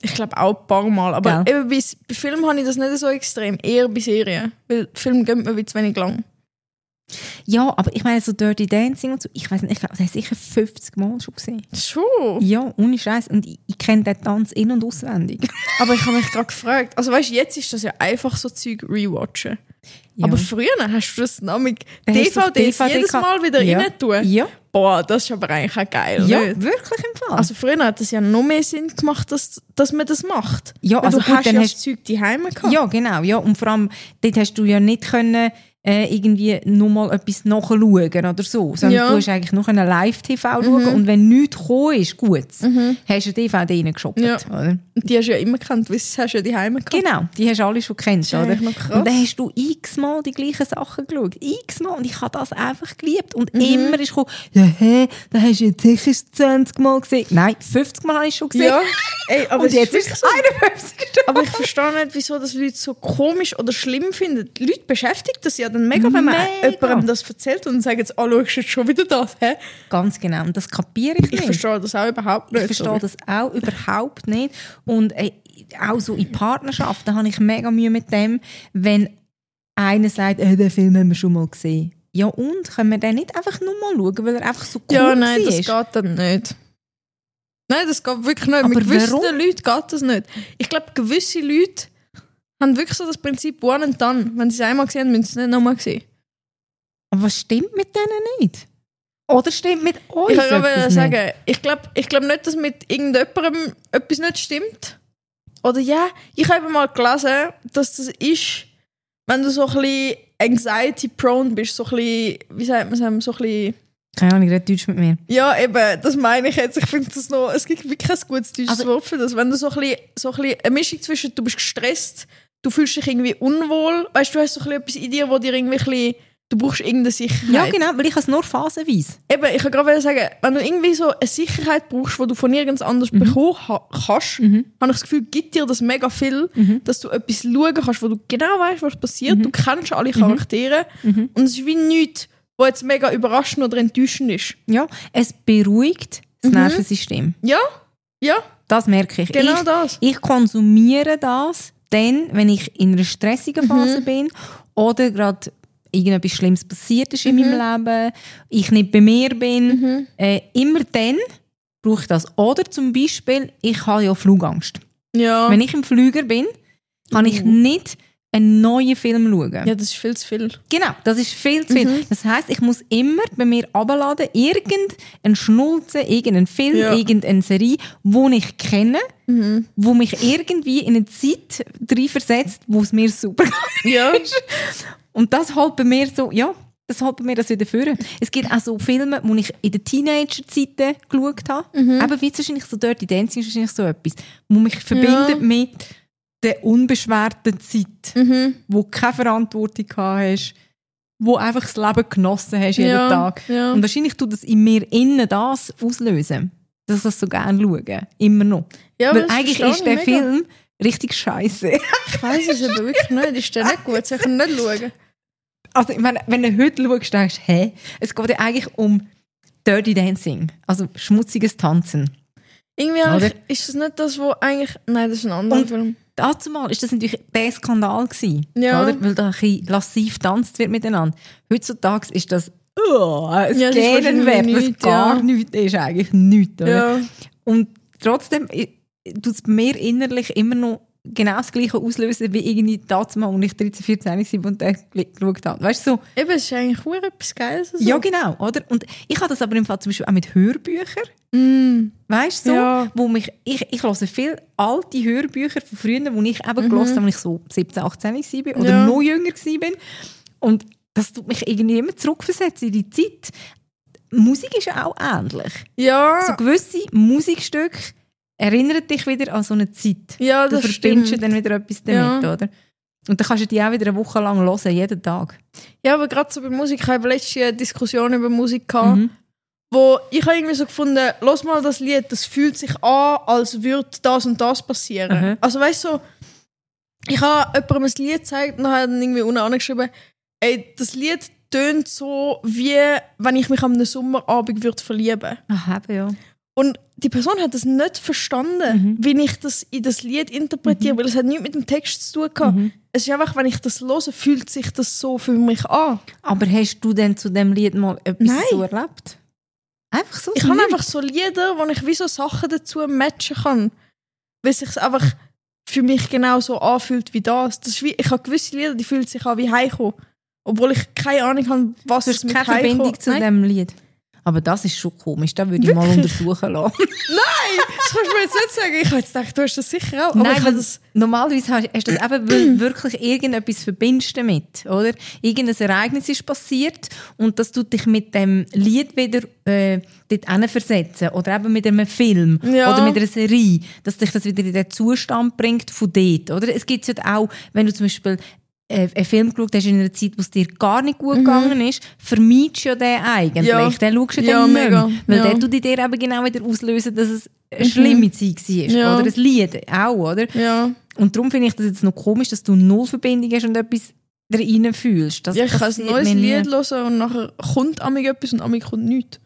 Ich glaube auch ein paar Mal. Aber eben bei Filmen habe ich das nicht so extrem. Eher bei Serien. Weil Filme gehen mir wie zu wenig lang. Ja, aber ich meine, so Dirty Dancing und so, ich weiß nicht, ich glaube, das habe ich sicher 50 Mal schon gesehen. Schon? Ja, ohne Scheiß. Und ich kenne den Tanz in- und auswendig. Aber ich habe mich gerade gefragt, also weißt du, jetzt ist das ja einfach so Zeug rewatchen. Ja. Aber früher hast du das nämlich DVDs jedes Mal wieder rein tun. Ja. Boah, das ist aber eigentlich auch geil. Ja, nicht? wirklich im Fall. Also früher hat es ja noch mehr Sinn gemacht, dass man das macht. Ja, weil also du gut, hast dann ja hast das Zeug daheim gehabt. Ja, genau. Ja. Und vor allem, dort hast du ja nicht können, irgendwie nur mal etwas nachschauen oder so. Sondern du hast eigentlich nur Live-TV schauen und wenn nichts gekommen ist, gut, hast du die DVD reingeshoppt. Ja. Oder? Und die hast du ja immer gekannt, weil das hast du ja daheim gehabt. Genau, die hast du alle schon gekannt. Das ist oder? noch krass. Und dann hast du x-mal die gleichen Sachen geschaut. X-mal. Und ich habe das einfach geliebt. Und immer ist gekommen, ja, da hast du jetzt sicher 20 Mal gesehen. Nein, 50 Mal habe ich schon gesehen. Ja. Ey, aber und jetzt ist es 51. Aber ich verstehe nicht, wieso das Leute so komisch oder schlimm finden. Die Leute beschäftigt das ja dann mega, wenn man jemandem das erzählt und sagt jetzt, schaust du jetzt schon wieder das? Hä? Ganz genau. Und das kapiere ich nicht. Ich verstehe das auch überhaupt nicht. Ich verstehe das auch überhaupt nicht. Und auch so in Partnerschaften habe ich mega Mühe mit dem, wenn einer sagt, den Film haben wir schon mal gesehen. Ja und? Können wir den nicht einfach nur mal schauen, weil er einfach so cool Ja, nein, ist? das geht dann nicht. Nein, das geht wirklich nicht. Aber Mit gewissen warum? Leuten geht das nicht. Ich glaube, gewisse Leute haben wirklich so das Prinzip one and done. Wenn sie es einmal gesehen haben, müssen sie es nicht nochmal sehen. Aber was stimmt mit denen nicht? Oder stimmt mit uns Ich kann etwas aber sagen, ich glaube nicht, dass mit irgendjemandem etwas nicht stimmt. Oder ja, ich habe mal gelesen, dass das ist, wenn du so ein bisschen anxiety-prone bist, so ein bisschen, wie sagt man es, so ein bisschen... Keine Ahnung, red Deutsch mit mir. Ja, eben, das meine ich jetzt. Ich finde das noch, es gibt wirklich ein gutes deutsches Wort für das. Wenn du so ein bisschen eine Mischung zwischen, du bist gestresst, du fühlst dich irgendwie unwohl, weißt du, hast so ein bisschen etwas in dir, wo dir irgendwie ein bisschen, du brauchst irgendeine Sicherheit. Ja, genau, weil ich es nur phasenweise. Eben, ich kann gerade sagen, wenn du irgendwie so eine Sicherheit brauchst, die du von nirgends anders bekommen kannst, habe ich das Gefühl, gibt dir das mega viel, dass du etwas schauen kannst, wo du genau weißt, was passiert. Du kennst alle Charaktere und es ist wie nichts, was jetzt mega überraschend oder enttäuschend ist. Ja, es beruhigt das Nervensystem. Ja, ja. Das merke ich. Genau das. Ich konsumiere das dann, wenn ich in einer stressigen Phase bin oder gerade irgendetwas Schlimmes passiert ist in meinem Leben, ich nicht bei mir bin. Immer dann brauche ich das. Oder zum Beispiel, ich habe ja Flugangst. Ja. Wenn ich im Flüger bin, kann ich nicht einen neuen Film schauen. Ja, das ist viel zu viel. Genau, das ist viel zu viel. Das heisst, ich muss immer bei mir runterladen, irgendeinen Schnulzen, irgendeinen Film, irgendeine Serie, die ich kenne, wo mich irgendwie in eine Zeit reinversetzt, wo es mir super Ja. ist. Und das holt bei mir so, ja, das holt bei mir das wieder vor. Es gibt auch so Filme, die ich in den Teenager-Zeiten geschaut habe. Eben wie wahrscheinlich so Dirty Dancing ist wahrscheinlich so etwas, wo mich verbindet mit der unbeschwerten Zeit, wo du keine Verantwortung hast, wo einfach das Leben genossen hast jeden Tag. Ja. Und wahrscheinlich tut das in mir innen das auslösen, dass ich das so gerne schaue. Immer noch. Ja, weil eigentlich ist der Film richtig scheiße. Ich weiss es aber wirklich nicht. Ist der nicht gut? Soll ich ihn nicht schauen? Also ich meine, wenn du heute schaust, denkst du, hä? Es geht ja eigentlich um Dirty Dancing, also schmutziges Tanzen. Irgendwie ist das nicht das, wo eigentlich... Nein, das ist ein anderer Film. Dazu mal ist das natürlich der Skandal gewesen, Ja. oder? Weil da ein bisschen lassiv getanzt wird miteinander. Heutzutage ist das ein Ja, das ist Gähnenwert, was nichts, gar nichts ist, eigentlich nichts. Oder? Ja. Und trotzdem tut es bei mir innerlich immer noch genau das Gleiche auslösen, wie irgendwie dazu mal, als ich 13, 14 war und den geschaut habe. Weißt du, so, Eben, es ist eigentlich auch etwas Geiles. Also. ja, genau, oder? Und ich habe das aber im Fall zum Beispiel auch mit Hörbüchern. Weißt du, so, Ja. wo ich höre viel alte Hörbücher von früher, die ich eben gelesen habe, als ich so 17, 18 war oder noch jünger war. Und das tut mich irgendwie immer zurückversetzen in die Zeit. Musik ist ja auch ähnlich. Ja. So gewisse Musikstücke erinnern dich wieder an so eine Zeit. Ja, Du das verbindest stimmt. dann wieder etwas damit, oder? Und dann kannst du die auch wieder eine Woche lang hören, jeden Tag. Ja, aber gerade so bei Musik, ich habe letztens eine Diskussion über Musik gehabt, wo ich habe irgendwie so gefunden, lass mal das Lied, das fühlt sich an, als würde das und das passieren. Also weißt du, so, ich habe jemandem ein Lied gezeigt und habe dann irgendwie unten angeschrieben, ey, das Lied tönt so, wie wenn ich mich an einem Sommerabend würde verlieben. Ach, eben, ja. Und die Person hat das nicht verstanden, wie ich das in das Lied interpretiere, weil es hat nichts mit dem Text zu tun gehabt. Es ist einfach, wenn ich das höre, fühlt sich das so für mich an. Aber hast du denn zu dem Lied mal etwas so erlebt? Einfach so? Ich habe einfach so Lieder, wo ich wie so Sachen dazu matchen kann. Weil es sich einfach für mich genau so anfühlt wie das. Das ist wie, ich habe gewisse Lieder, die fühlen sich an wie Heimkommen. Obwohl ich keine Ahnung habe, was es mit keine Heimkommen... Verbindung zu dem Lied? Aber das ist schon komisch, das würde ich mal untersuchen lassen. Nein, das kannst du mir jetzt nicht sagen. Ich habe jetzt gedacht, du hast das sicher auch. Nein, das normalerweise hast du das eben, weil wirklich irgendetwas verbindest damit, oder? Irgendein Ereignis ist passiert und das tut dich mit dem Lied wieder dort versetzen. Oder eben mit einem Film oder mit einer Serie, dass dich das wieder in den Zustand bringt von dort, oder? Es gibt es ja auch, wenn du zum Beispiel einen Film geschaut hast in einer Zeit, wo es dir gar nicht gut gegangen ist, vermeidest du ja den eigentlich. Den schaust du dann nicht mehr. Weil der tut dir eben genau wieder auslösen, dass es eine schlimme Zeit war. Oder ein Lied auch, oder? Ja. Und darum finde ich das jetzt noch komisch, dass du null Verbindung hast und etwas rein fühlst. Das ich kann ein neues Lied hören und nachher kommt etwas und kommt nichts.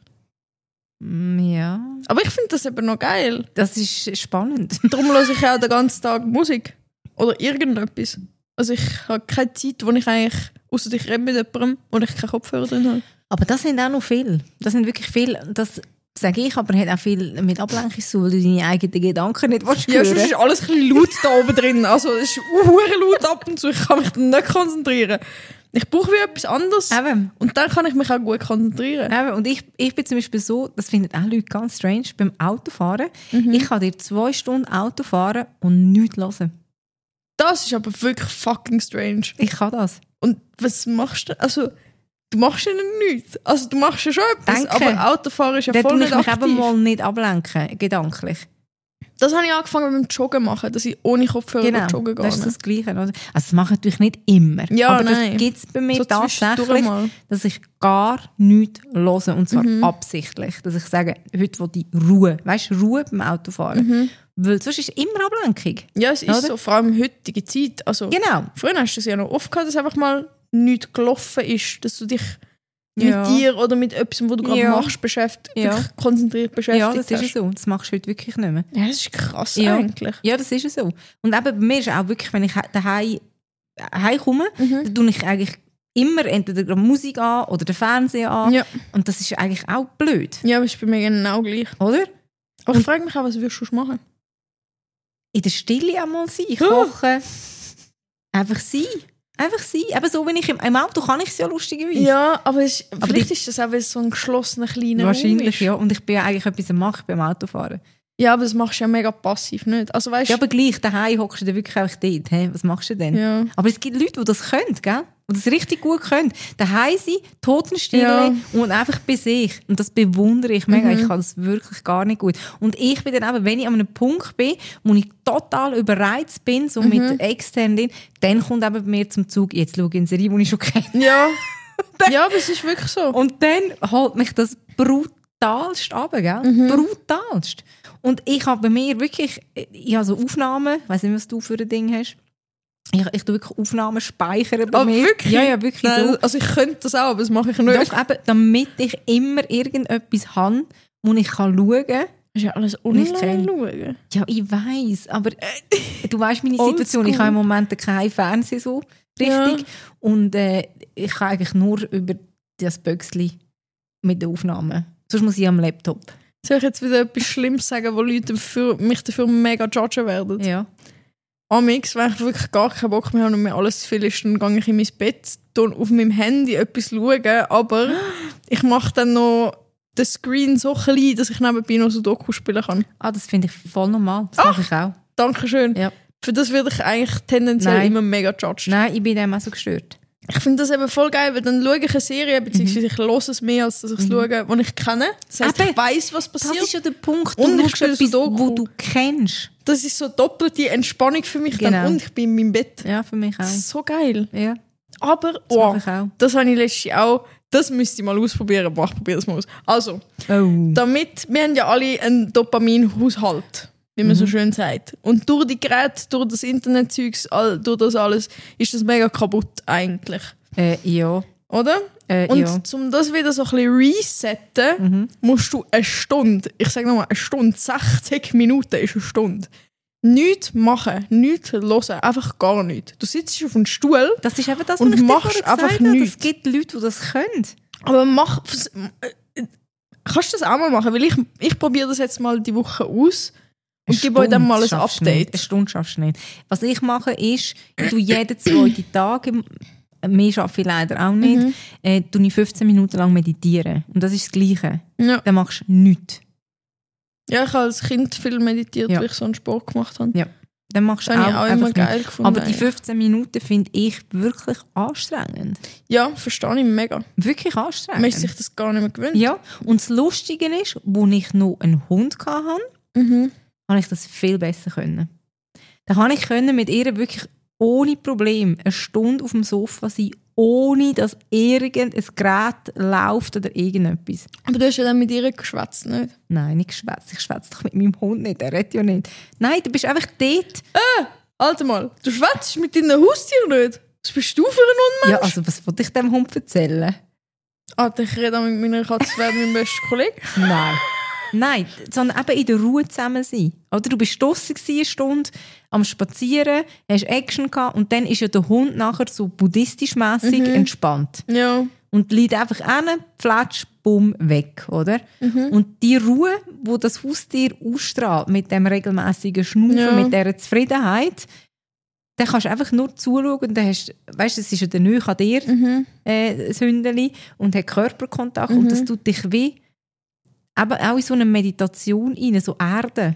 Ja. Aber ich finde das eben noch geil. Das ist spannend. Darum höre ich auch den ganzen Tag Musik. Oder irgendetwas. Also ich habe keine Zeit, wo ich eigentlich, ausser ich rede mit jemandem, wo ich keinen Kopfhörer drin habe. Aber das sind auch noch viele. Das sind wirklich viele. Das sage ich, aber hat auch viel mit Ablenkung zu, weil du deine eigenen Gedanken nicht hören willst. Ja, sonst ist alles ein bisschen laut da oben drin. Also es ist laut ab und zu. Ich kann mich dann nicht konzentrieren. Ich brauche wie etwas anderes. Eben. Und dann kann ich mich auch gut konzentrieren. Eben. Und ich bin zum Beispiel so, das finden auch Leute ganz strange, beim Autofahren. Ich kann dir 2 Stunden Auto fahren und nichts hören. Das ist aber wirklich fucking strange. Ich kann das. Und was machst du? Also, du machst ja nichts. Also, du machst ja schon etwas, aber Autofahren ist ja voll nicht aktiv. Ich mich eben mal nicht ablenken, gedanklich. Das habe ich angefangen mit dem Joggen machen, dass ich ohne Kopfhörer joggen gehe. Das ist das Gleiche. Oder? Also das mache ich natürlich nicht immer. Ja, aber nein. das gibt es bei mir so tatsächlich, dass ich gar nichts höre. Und zwar absichtlich. Dass ich sage, heute will ich Ruhe. Weißt du, Ruhe beim Autofahren. Weil sonst ist immer Ablenkung. Ja, es ist so, vor allem in heutiger Zeit. Also, genau. Früher hast du es ja noch oft gehabt, dass einfach mal nichts gelaufen ist, dass du dich mit dir oder mit etwas, was du gerade machst, wirklich konzentriert beschäftigt hast. Ja, das ist so. Das machst du heute wirklich nicht mehr. Ja, das ist krass eigentlich. Ja, das ist so. Und eben bei mir ist auch wirklich, wenn ich daheim komme, dann tue ich eigentlich immer entweder Musik an oder den Fernseher an. Ja. Und das ist eigentlich auch blöd. Ja, das ist bei mir genau gleich. Oder? Aber ich frage mich auch, was würdest du machen? In der Stille einmal sein, kochen. Einfach sein. Einfach sein. Eben so, wenn ich im Auto kann ich es ja lustigerweise. Ja, aber vielleicht ist das auch so ein geschlossener kleiner Wahrscheinlich, ja. Und ich bin ja eigentlich etwas am Machen beim Autofahren. Ja, aber das machst du ja mega passiv nicht. Also, weißt, ja, aber gleich, daheim hockst du dann wirklich einfach dort. Hey, was machst du denn? Ja. Aber es gibt Leute, die das können, gell? Die das richtig gut können. Daheim sein, Totenstille und einfach bei sich. Und das bewundere ich mega. Ich kann das wirklich gar nicht gut. Und ich bin dann eben, wenn ich an einem Punkt bin, wo ich total überreizt bin, so mit externen, dann kommt eben bei mir zum Zug, jetzt schaue ich eine Serie, die ich schon kenne. Ja. Ja, aber es ist wirklich so. Und dann holt mich das brutalst runter, gell? Brutalst. Und ich habe bei mir wirklich, ich habe so Aufnahmen, ich weiss nicht, was du für ein Ding hast. Ich tue wirklich Aufnahmen speichern bei mir. Wirklich? Ja, wirklich. Nein, so. Also ich könnte das auch, aber das mache ich nicht. Doch, eben, damit ich immer irgendetwas habe, wo ich schauen kann. Ist ja alles online schauen. Ja, ich weiss, aber du weißt meine Situation. Ich habe im Moment keinen Fernseher so richtig. Ja. Und ich kann eigentlich nur über das Böckchen mit den Aufnahmen. Sonst muss ich am Laptop. Soll ich jetzt wieder etwas Schlimmes sagen, wo Leute mich dafür mega judgen werden? Ja. Amix, wenn ich wirklich gar keinen Bock mehr habe und mir alles zu viel ist, dann gehe ich in mein Bett, auf meinem Handy etwas schauen, aber ich mache dann noch den Screen so klein, dass ich nebenbei noch so Doku spielen kann. Ah, das finde ich voll normal. Das mache ich auch. Dankeschön. Ja. Für das werde ich eigentlich tendenziell immer mega judged. Nein, ich bin dem auch so gestört. Ich finde das eben voll geil, weil dann schaue ich eine Serie, beziehungsweise ich höre es mehr, als dass ich es schaue, die ich kenne. Das heisst, ich weiss, was passiert. Das ist ja der Punkt. Du schaust etwas, wo du kennst. Das ist so doppelte Entspannung für mich dann und ich bin in meinem Bett. Ja, für mich auch. Das ist so geil. Ja. Aber, das habe ich letztens auch, das müsste ich mal ausprobieren. Ich probiere das mal aus. Also, damit, wir haben ja alle einen Dopaminhaushalt, wie man so schön sagt. Und durch die Geräte, durch das Internetzeugs, durch das alles, ist das mega kaputt eigentlich. Ja. oder? Und um das wieder so ein bisschen resetten, musst du eine Stunde, ich sage nochmal, eine Stunde, 60 Minuten ist eine Stunde. Nichts machen, nichts hören, einfach gar nichts. Du sitzt auf einem Stuhl das ist eben das, und machst einfach nichts. Es gibt Leute, die das können. Aber kannst du das auch mal machen? Weil ich probiere das jetzt mal die Woche aus und gebe euch dann mal ein Update. Eine Stunde schaffst du nicht. Was ich mache ist, ich tue jeden zweiten Tag, mehr schaffe ich leider auch nicht, tue ich 15 Minuten lang meditieren. Und das ist das Gleiche. Ja. Dann machst du nichts. Ja, ich habe als Kind viel meditiert, weil ich so einen Sport gemacht habe. Ja. Dann machst du das habe ich auch immer geil gefunden. Aber die 15 Minuten finde ich wirklich anstrengend. Ja, verstehe ich mega. Wirklich anstrengend. Man ist sich das gar nicht mehr gewöhnt. Ja, und das Lustige ist, als ich noch einen Hund hatte, habe ich das viel besser können. Da kann ich mit ihr wirklich ohne Problem eine Stunde auf dem Sofa sein, ohne dass irgendein Gerät läuft oder irgendetwas. Aber du hast ja dann mit ihr geschwätzt, nicht? Nein, nicht geschwätzt. Ich schwätze doch mit meinem Hund nicht. Der redet ja nicht. Nein, du bist einfach dort. Alter mal, du schwätzt mit deinen Haustieren nicht? Was bist du für ein Unmensch? Ja, also was wollte ich dem Hund erzählen? Ich rede auch mit meiner Katze, wäre mein bester Kollege. Nein, sondern eben in der Ruhe zusammen sein. Oder du bist draussen eine Stunde am Spazieren, hast Action gehabt und dann ist ja der Hund nachher so buddhistisch-mässig entspannt. Ja. Und liegt einfach hin, flatsch, bumm, weg, oder? Und die Ruhe, die das Haustier ausstrahlt, mit dem regelmäßigen Schnaufen, mit dieser Zufriedenheit, dann kannst du einfach nur zuschauen und dann hast, weißt, es ist ja der Nähe an dir, das Hündeli, und hat Körperkontakt und das tut dich wie eben auch in so eine Meditation rein, so Erde.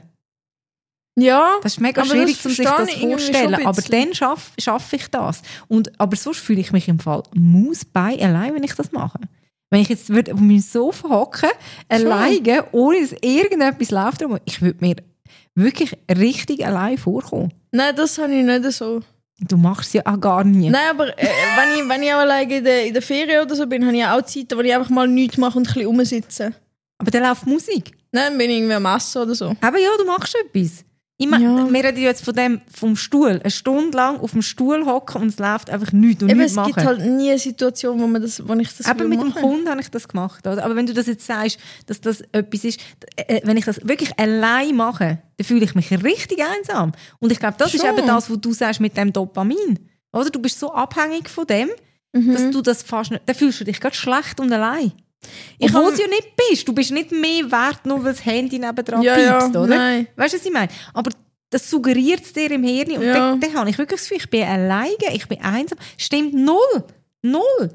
Ja, das ist mega schwierig, um sich das vorzustellen. Aber dann schaffe ich das. Aber sonst fühle ich mich im Fall mausbei allein, wenn ich das mache. Wenn ich jetzt auf meinem Sofa hocke, alleine, ohne dass irgendetwas läuft, ich würde mir wirklich richtig allein vorkommen. Nein, das habe ich nicht so. Du machst es ja auch gar nie. Nein, aber wenn ich auch alleine in der Ferien oder so bin, habe ich auch Zeiten, wo ich einfach mal nichts mache und ein bisschen rumsitze. Aber dann läuft Musik. Nein, dann bin ich irgendwie am Essen oder so. Aber ja, du machst etwas. Wir reden jetzt vom Stuhl. Eine Stunde lang auf dem Stuhl hocken und es läuft einfach nichts und nichts machen. Es gibt halt nie eine Situation, wo ich das aber mit dem Hund habe ich das gemacht. Oder? Aber wenn du das jetzt sagst, dass das etwas ist, wenn ich das wirklich allein mache, dann fühle ich mich richtig einsam. Und ich glaube, das ist eben das, was du sagst mit dem Dopamin. Oder? Du bist so abhängig von dem, dass du das fast nicht... Dann fühlst du dich gerade schlecht und allein. Obwohl du ja nicht bist. Du bist nicht mehr wert, nur weil das Handy nebendran piepst, oder? Nein. Weißt du, was ich meine? Aber das suggeriert es dir im Hirn. Und dann habe ich wirklich das Gefühl, ich bin alleine, ich bin einsam. Stimmt, null.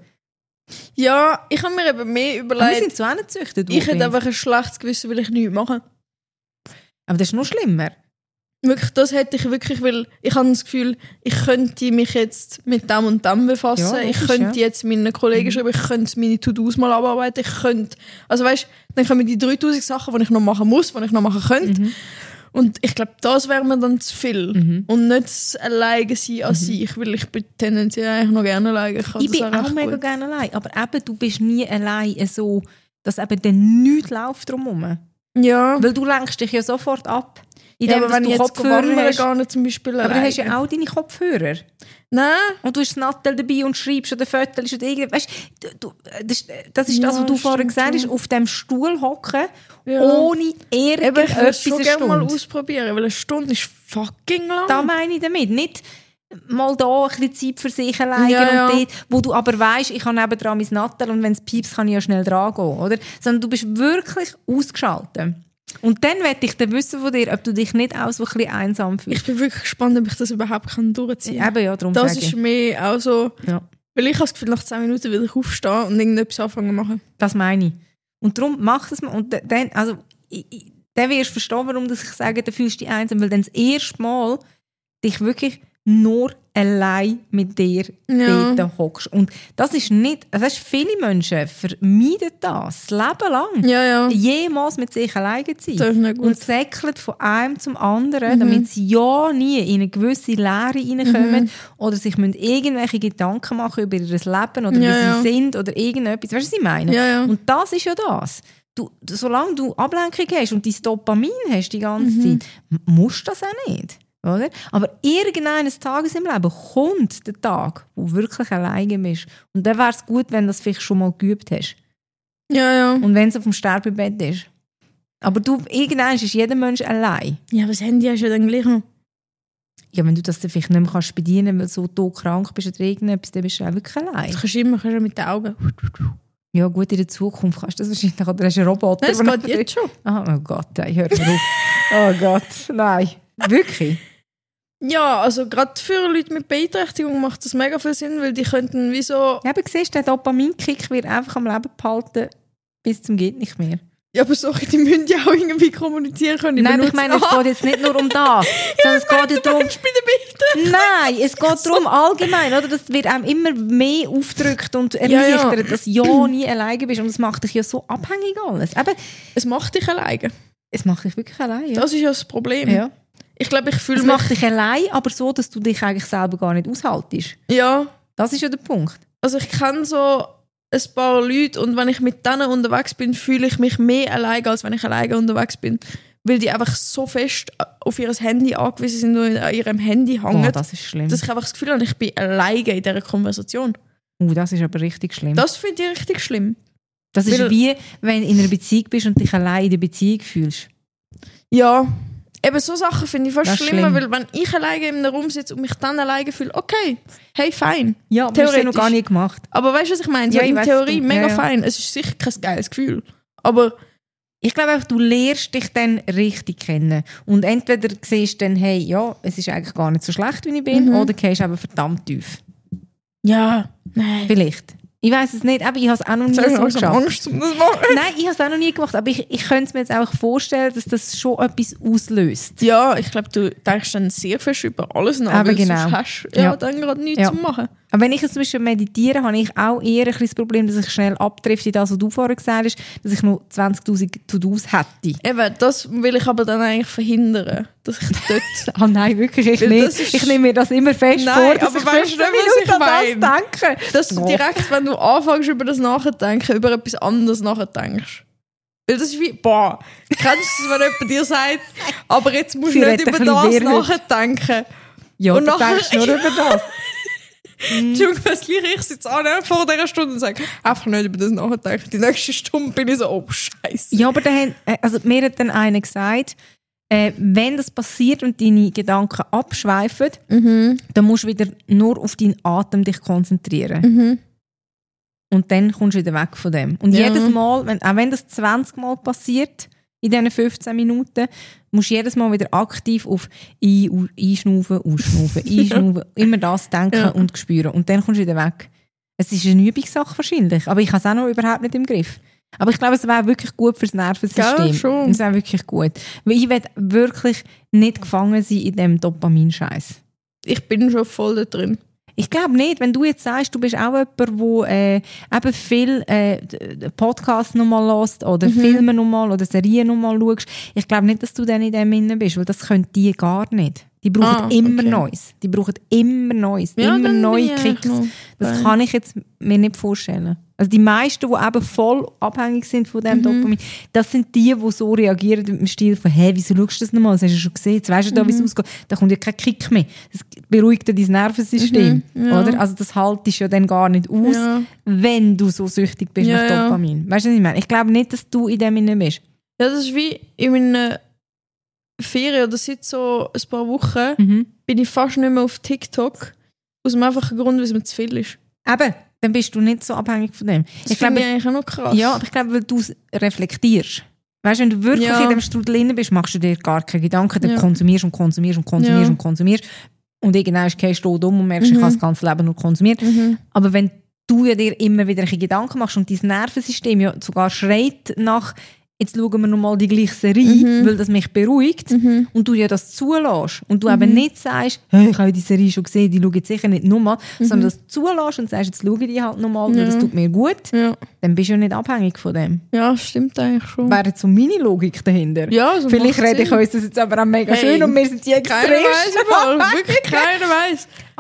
Ja, ich habe mir eben mehr überlegt. Aber wir sind so angezüchtet. Ich hätte einfach ein schlechtes Gewissen, weil ich nichts mache. Aber das ist noch schlimmer. Wirklich, das hätte ich wirklich, weil ich habe das Gefühl, ich könnte mich jetzt mit dem und dem befassen. Ja, ich könnte jetzt meinen Kollegen schreiben, ich könnte meine To-Dos mal abarbeiten. Ich könnte, also weißt, dann kommen die 3000 Sachen, die ich noch machen muss, die ich noch machen könnte. Und ich glaube, das wäre mir dann zu viel. Und nicht das alleine sein an sich, weil ich bin tendenziell eigentlich noch gerne alleine. Ich bin auch mega gerne allein, aber eben, du bist nie allein so, dass eben dann nichts läuft drumherum. Ja. Weil du lenkst dich ja sofort ab. Ja, aber wenn du Kopfhörer hast, gar nicht zum Beispiel aber du hast ja auch deine Kopfhörer. Nein. Und du hast das Nattel dabei und schreibst oder Fotos oder irgendwas. Weißt, das ist das, was du vorhin gesagt hast, auf dem Stuhl hocken, ohne irgendetwas. Ich würde es schon gerne mal ausprobieren, weil eine Stunde ist fucking lang. Das meine ich damit. Nicht mal da ein bisschen Zeit für sich alleine und dort, wo du aber weisst, ich habe nebendran mein Nattel und wenn es piepst, kann ich ja schnell dran gehen. Oder? Sondern du bist wirklich ausgeschaltet. Und dann möchte ich dann wissen von dir, ob du dich nicht auch so ein bisschen einsam fühlst. Ich bin wirklich gespannt, ob ich das überhaupt durchziehen kann. Eben, ja, darum das ist mir auch so... Ja. Weil ich habe das Gefühl, nach 10 Minuten will ich aufstehen und irgendetwas anfangen zu machen. Das meine ich. Und darum mach das mal. Und dann, also, dann wirst du verstehen, warum ich sage, dann fühlst du dich einsam. Weil dann das erste Mal dich wirklich nur allein mit dir dort hockst. Und das ist nicht, also viele Menschen vermeiden das Leben lang. Jemals mit sich alleine zu sein. Das ist nicht gut. Und säckeln von einem zum anderen, damit sie ja nie in eine gewisse Leere reinkommen oder sich irgendwelche Gedanken machen über ihr Leben oder wie sie sind oder irgendetwas. Weißt du, was ich meine? Ja. Und das ist ja das. Solange du Ablenkung hast und dein Dopamin hast die ganze Zeit, musst du das auch nicht. Oder? Aber irgendeines Tages im Leben kommt der Tag, wo du wirklich alleine bist. Und dann wäre es gut, wenn du das vielleicht schon mal geübt hast. Ja. Und wenn es auf dem Sterbebett ist. Aber irgendwann ist jeder Mensch allein. Ja, aber das Handy hast du ja dann gleich noch. Ja, wenn du das dann vielleicht nicht mehr kannst bedienen kannst, weil du so krank bist oder irgendetwas, dann bist du auch wirklich allein. Das kannst du mit den Augen. Ja gut, in der Zukunft kannst du das wahrscheinlich. Oder hast du einen Roboter? Nein, das geht jetzt schon. Oh Gott, ich höre mir auf. Oh Gott, nein. Wirklich? Ja, also gerade für Leute mit Beeinträchtigung macht das mega viel Sinn, weil die könnten wie so... Ja, aber siehst du, der Dopaminkick wird einfach am Leben behalten bis zum geht nicht mehr. Ja, aber so, die müssen ja auch irgendwie kommunizieren können. Nein, aber ich meine, es geht jetzt nicht nur um das, sondern es geht ja darum... Nein, es geht darum allgemein, oder? Das wird einem immer mehr aufgedrückt und erleichtert, dass du nie alleine bist. Und das macht dich ja so abhängig alles. Eben, es macht dich alleine. Es macht dich wirklich allein, ja. Das ist ja das Problem. Ja. Ich glaube, ich fühle mich... Es macht dich allein, aber so, dass du dich eigentlich selber gar nicht aushaltest. Ja. Das ist ja der Punkt. Also ich kenne so ein paar Leute und wenn ich mit denen unterwegs bin, fühle ich mich mehr allein, als wenn ich alleine unterwegs bin. Weil die einfach so fest auf ihr Handy angewiesen sind und an ihrem Handy hängen. Oh, das ist schlimm. Dass ich einfach das Gefühl habe, ich bin alleine in dieser Konversation. Das ist aber richtig schlimm. Das finde ich richtig schlimm. Das ist wie, wenn du in einer Beziehung bist und dich allein in der Beziehung fühlst. Ja, eben so Sachen finde ich fast schlimmer, weil wenn ich alleine in einem Raum sitze und mich dann alleine fühle, okay, hey, fein. Ja, aber das hast du noch gar nicht gemacht. Aber weißt du, was ich meine? So in Theorie mega fein. Es ist sicher kein geiles Gefühl. Aber ich glaube einfach, du lernst dich dann richtig kennen. Und entweder siehst du dann, hey, ja, es ist eigentlich gar nicht so schlecht, wie ich bin, oder gehst eben verdammt tief. Ja, nein. Vielleicht. Ich weiss es nicht, aber ich habe es auch noch nie so geschafft. Angst, um das machen. Nein, ich habe es auch noch nie gemacht, aber ich könnte es mir jetzt auch vorstellen, dass das schon etwas auslöst. Ja, ich glaube, du denkst dann sehr fest über alles nach, aber weil genau. sonst hast du ja dann gerade nichts zu machen. Aber wenn ich jetzt zum Beispiel meditiere, habe ich auch eher ein das Problem, dass ich schnell abtreffe in das, was du vorher gesagt hast, dass ich noch 20'000 To-Dos hätte. Eben, das will ich aber dann eigentlich verhindern, dass ich dort... Nein, wirklich, ich nicht. Ich nehme mir das immer fest vor, dass aber ich weißt du, was ich meine? denke. Dass du direkt, wenn du anfängst, über das nachzudenken, über etwas anderes nachdenkst. Weil das ist wie, kennst du es, wenn jemand dir sagt, aber jetzt musst du nicht über das nachdenken. Ja, und du denkst nur über das. Entschuldigung, ich sitze an vor dieser Stunde und sage, einfach nicht über das nachdenken. Die nächste Stunde bin ich so, oh Scheiße. Ja, aber mir hat dann einer gesagt, wenn das passiert und deine Gedanken abschweifen, dann musst du wieder nur auf deinen Atem dich konzentrieren. Und dann kommst du wieder weg von dem. Und jedes Mal, auch wenn das 20 Mal passiert, in diesen 15 Minuten, musst du jedes Mal wieder aktiv auf einschnaufen, ausschnaufen, einschnaufen, immer das denken und spüren. Und dann kommst du wieder weg. Es ist eine Übungssache wahrscheinlich, aber ich habe es auch noch überhaupt nicht im Griff. Aber ich glaube, es wäre wirklich gut fürs Nervensystem. Ja, schon. Es wäre wirklich gut. Weil ich will wirklich nicht gefangen sein in diesem Dopaminscheiß. Ich bin schon voll da drin. Ich glaube nicht, wenn du jetzt sagst, du bist auch jemand, der eben viel Podcasts nochmal hörst oder Filme nochmal oder Serien nochmal schaust. Ich glaube nicht, dass du dann in dem Innen bist, weil das können die gar nicht. Die brauchen immer Neues. Die brauchen immer Neues. Ja, immer neue Kicks. Das kann ich jetzt mir nicht vorstellen. Also die meisten, die eben voll abhängig sind von diesem Dopamin, das sind die so reagieren im Stil von «Hey, wieso schaust du das nochmal? Das hast du schon gesehen, jetzt weisst du wie es ausgeht.» Da kommt ja kein Kick mehr. Das beruhigt ja dein Nervensystem. Oder? Also das haltest du ja dann gar nicht aus, wenn du so süchtig bist nach Dopamin. Weißt du, was ich meine? Ich glaube nicht, dass du in dem Innen bist. Ja, das ist wie in meiner Ferien oder seit so ein paar Wochen bin ich fast nicht mehr auf TikTok. Aus dem einfachen Grund, weil es mir zu viel ist. Eben, dann bist du nicht so abhängig von dem. Das finde ich eigentlich auch noch krass. Ja, aber ich glaube, weil du es reflektierst. Weißt du, wenn du wirklich in dem Strudel drin bist, machst du dir gar keine Gedanken, dann konsumierst und konsumierst und konsumierst und konsumierst. Und irgendwann gehst du dumm und merkst, ich habe das ganze Leben nur konsumiert. Aber wenn du ja dir immer wieder Gedanken machst und dein Nervensystem ja sogar schreit nach «Jetzt schauen wir nochmal die gleiche Serie, weil das mich beruhigt» und du ja das zulässt und du eben nicht sagst «Hey, ich habe die Serie schon gesehen, die schaue ich sicher nicht nochmal», sondern das zulässt und sagst «Jetzt schaue ich die halt nochmal, weil das tut mir gut», dann bist du ja nicht abhängig von dem. Ja, stimmt eigentlich schon. Wäre jetzt so meine Logik dahinter. Ja, so vielleicht rede ich uns das jetzt aber auch mega schön und wir sind die Extremsten. Keiner weiss, wirklich keiner weiss. Aber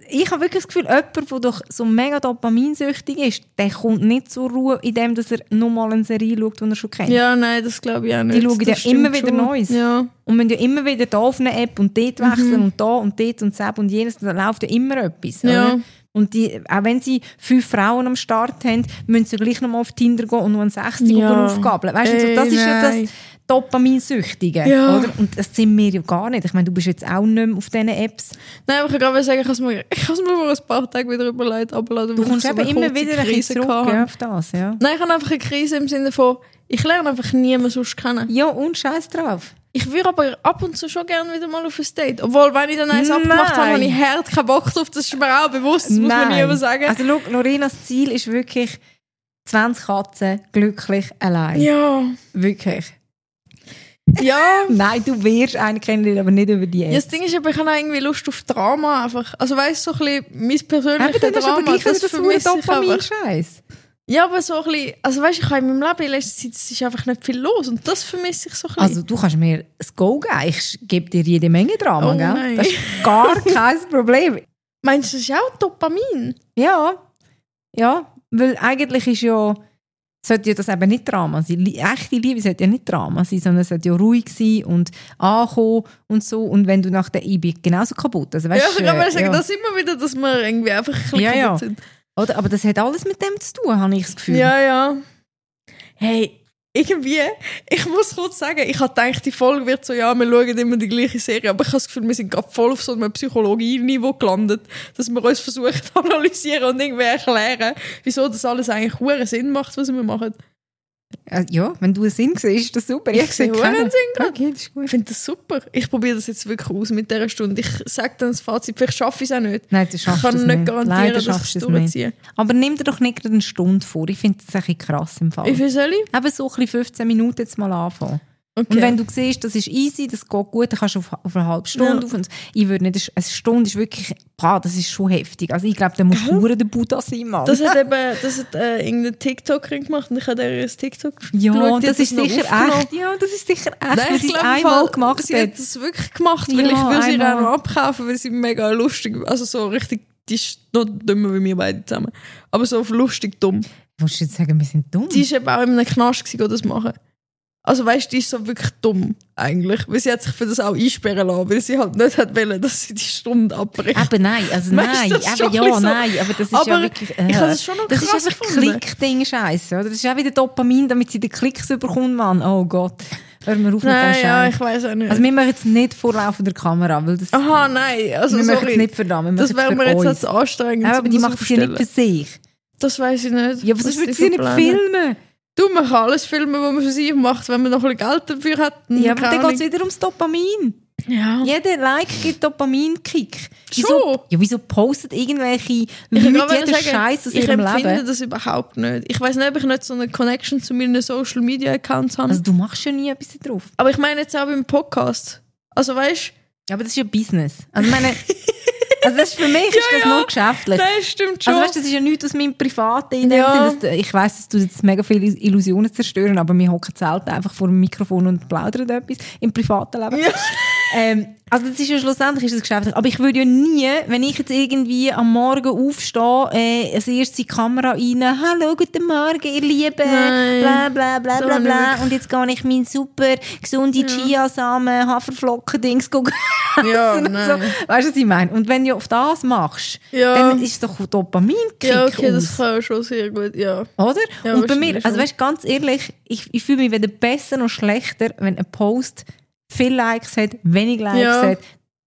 ich habe wirklich das Gefühl, jemand, der doch so mega dopaminsüchtig ist, der kommt nicht zur Ruhe, indem dass er nochmal eine Serie schaut, die er schon kennt. Ja, nein, das glaube ich auch nicht. Die schauen ja immer wieder Neues. Ja. Und wenn ja immer wieder da auf eine App und dort wechseln und da und dort und das und jenes, dann läuft ja immer etwas. Ja. Oder? Und auch wenn sie 5 Frauen am Start haben, müssen sie gleich nochmal auf Tinder gehen und noch einen 60 aufgabeln. Weißt du, das ist ja das Dopaminsüchtige. Ja. Oder? Und das sind wir ja gar nicht. Ich meine, du bist jetzt auch nicht mehr auf diesen Apps. Nein, aber ich kann gerade sagen, ich habe es mir vor ein paar Tagen wieder überlegt, aber Du kommst eben immer wieder ein bisschen zurück auf das. Ja. Nein, ich habe einfach eine Krise im Sinne von, ich lerne einfach niemanden sonst kennen. Ja, und scheiß drauf. Ich würde aber ab und zu schon gerne wieder mal auf ein Date. Obwohl, wenn ich dann eins abgemacht habe, habe ich hart keinen Bock drauf. Das ist mir auch bewusst, das muss man nie sagen. Also schau, Lorenas Ziel ist wirklich 20 Katzen, glücklich, allein. Ja. Wirklich. Ja. Nein, du wirst einen kennenlernen, aber nicht über die Apps. Ja, das Ding ist, aber ich habe auch irgendwie Lust auf Drama einfach. Also weißt du, so ein bisschen mein persönliches Drama, Drama, aber das vermisse ich einfach. Dopamin-Scheiß. Ja, aber so ein bisschen, also weißt du, ich habe in meinem Leben in letzter Zeit, es ist einfach nicht viel los und das vermisse ich so ein bisschen. Also du kannst mir das Go geben, ich gebe dir jede Menge Drama, Oh gell? nein. Das ist gar kein Problem. Meinst du, das ist auch Dopamin? Ja, weil eigentlich ist ja, sollte ja das eben nicht Drama sein. Echte Liebe sollte ja nicht Drama sein, sondern es sollte ja ruhig sein und ankommen und so. Und wenn du nach der bin genauso kaputt. Also, weißt, Ja, ich kann mal sagen, das immer wieder, dass wir irgendwie einfach ein bisschen kaputt sind. Oder? Aber das hat alles mit dem zu tun, habe ich das Gefühl. Ja. Hey, irgendwie, ich muss kurz sagen, ich hatte gedacht, die Folge wird so, ja, wir schauen immer die gleiche Serie, aber ich habe das Gefühl, wir sind gerade voll auf so einem Psychologie-Niveau gelandet, dass wir uns versuchen zu analysieren und irgendwie erklären, wieso das alles eigentlich verdammt Sinn macht, was wir machen. Ja, wenn du einen Sinn siehst, ist das super. Ich sehe einen Sinn gerade. Okay, das ist gut. Ich finde das super. Ich probiere das jetzt wirklich aus mit dieser Stunde. Ich sage dann das Fazit, vielleicht schaffe ich es auch nicht. Nein, du schaffst ich kann es nicht garantieren, Leider dass ich schaffst es du es nicht. durchziehe. Aber nimm dir doch nicht gerade eine Stunde vor. Ich finde das ein bisschen krass im Fall. Wie viel soll ich? Eben so ein bisschen 15 Minuten jetzt mal anfangen. Okay. Und wenn du siehst, das ist easy, das geht gut, dann kannst du auf eine halbe Stunde auf. Und ich würde nicht, eine Stunde ist wirklich, das ist schon heftig. Also ich glaube, da musst du der Buddha sein, Mann. Das hat irgendein TikTokerin gemacht und ich habe ihr TikTok ja, geschaut. das ist sicher echt. Ja, das ist sicher echt, Nein, weil sie es einmal gemacht sie hat es wirklich gemacht, weil Ja, ich will sie ihr auch einmal. noch abkaufen, weil sie mega lustig, also so richtig, die ist noch dümmer wie wir beide zusammen, aber so lustig dumm. Willst du jetzt sagen, wir sind dumm? Die war eben auch in einem Knast gewesen, die das machen. Also weißt du, die ist so wirklich dumm eigentlich, weil sie hat sich für das auch einsperren lassen, weil sie halt nicht hat wollen, dass sie die Stunde abbricht. Aber nein, also Weißt du, das ist schon so. aber das ist Aber ja wirklich... ich habe das schon noch das ist krass einfach gefunden. Klick-Ding-Scheiße, oder? Das ist auch wieder Dopamin, damit sie den Klicks bekommt, Mann. Oh Gott. Hör mir auf mit dem Nein, Scheiß. ja, ich weiß auch nicht. Also wir machen jetzt nicht vor laufender Kamera, weil das... Aha, nein, also wir machen es sorry. nicht für das, wir Das machen wäre es mir für jetzt uns. als anstrengend. Ja, aber um die das macht es ja nicht für sich. Das weiß ich nicht. Ja, aber sonst was würde die sie ja nicht für Pläne- filmen. Du, man kann alles filmen, was man für sich macht, wenn man noch ein bisschen Geld dafür hat. Ja, aber Keine dann geht es Ahnung. wieder ums Dopamin. Ja. Jeder Like gibt Dopaminkick. Schon? Wieso postet irgendwelche Ich Leute kann jeden Scheiß aus ihrem empfinde Leben? das überhaupt nicht. Ich weiß nicht, ob ich nicht so eine Connection zu meinen Social Media Accounts habe. Also du machst ja nie etwas drauf. Aber ich meine jetzt auch beim Podcast. Also weißt Ja, aber das ist ja Business. Also, ich meine, also das ist für mich ist das nur geschäftlich. nein, stimmt schon. Also weißt, das ist ja nichts aus meinem Privaten. In dem Ja. Sinne, ich weiss, dass du jetzt mega viele Illusionen zerstören, aber wir hocken selten einfach vor dem Mikrofon und plaudern etwas im privaten Leben. Ja. Also das ist ja schlussendlich ist das geschäftlich. Aber ich würde ja nie, wenn ich jetzt irgendwie am Morgen aufstehe, als erstes in die Kamera rein, «Hallo, guten Morgen, ihr Lieben, Nein. bla bla bla Da bla habe ich bla. wirklich- Und jetzt gehe ich meinen super gesunde Chiasamen, Haferflocken-Dings gucken.» Ja, und so. nein. Weißt du, was ich meine? Und wenn du auf das machst, Ja. dann ist es doch Dopamin-Kick Ja, okay, das aus. kann ja schon sehr gut, ja. Oder? Ja, und bei mir, wahrscheinlich also schon. weißt, ganz ehrlich, ich fühle mich weder besser noch schlechter, wenn ein Post viele Likes hat, wenig Likes Ja. hat.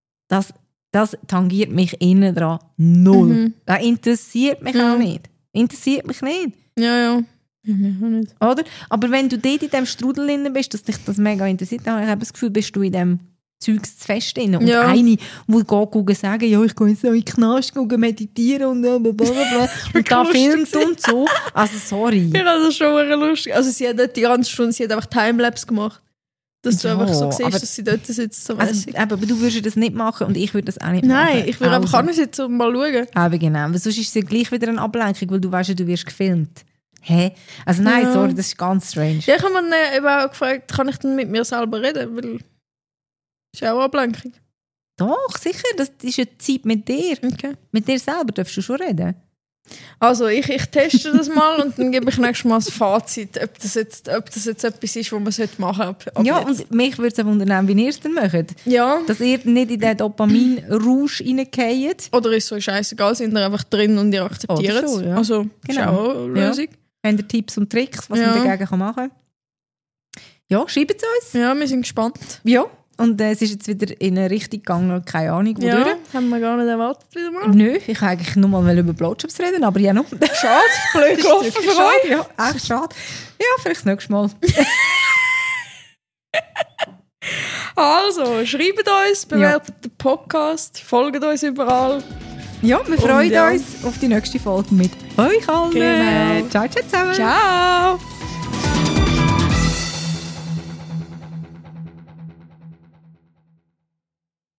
Das tangiert mich innen dran null. Mhm. Das interessiert mich auch nicht. Interessiert mich nicht. Ja. Ja, mich auch nicht. Oder? Aber wenn du dort in diesem Strudel drin bist, dass dich das mega interessiert, dann habe ich das Gefühl, bist du in diesem Zeugs zu fest drin. Und Ja. eine, die sagen, ja, ich gehe jetzt in den Knast meditieren und blablabla. Und da lustig filmt und so. Also sorry. Ich habe das schon sehr lustig. Also sie hat nicht die ganze Stunde, sie hat einfach Timelapse gemacht. Dass du Ja, einfach so aber- siehst, dass sie dort sitzt, so Also, mässig. aber du würdest das nicht machen und ich würde das auch nicht machen. Nein, ich will einfach Also. ansitzen und mal schauen. Aber genau, weil sonst ist es ja gleich wieder eine Ablenkung, weil du weißt ja, du wirst gefilmt. Hä? Also nein, Ja. sorry, das ist ganz strange. Ja, ich habe mir dann eben auch gefragt, kann ich dann mit mir selber reden? Weil das ist ja auch Ablenkung. Doch, sicher, das ist eine Zeit mit dir. Okay. Mit dir selber darfst du schon reden. Also ich teste das mal und dann gebe ich nächstes Mal das Fazit, ob das jetzt etwas ist, was man machen sollte. Ja, und mich würde es auch wundern, wie ihr es dann macht. Ja. Dass ihr nicht in den Dopamin-Rausch reingeht. Oder ist so scheißegal, sind ihr einfach drin und ihr akzeptiert es. So, ja. Also, genau. Ist auch eine Lösung. Ja. Habt ihr Tipps und Tricks, was man dagegen machen kann? Ja, schreibt es uns. Ja, wir sind gespannt. Ja, und es ist jetzt wieder in eine Richtung gegangen, keine Ahnung, wodurch. Ja, haben wir gar nicht erwartet wieder mal. Nö, ich wollte eigentlich nur mal über Blowjobs reden, aber ja noch. Schade, blöd gelaufen für euch. Ja, echt schade. Ja, vielleicht das nächste Mal. Also, schreibt uns, bewertet den Podcast, folgt uns überall. Ja, wir freuen uns auf die nächste Folge mit euch allen. Genau. Ciao, ciao zusammen. Ciao.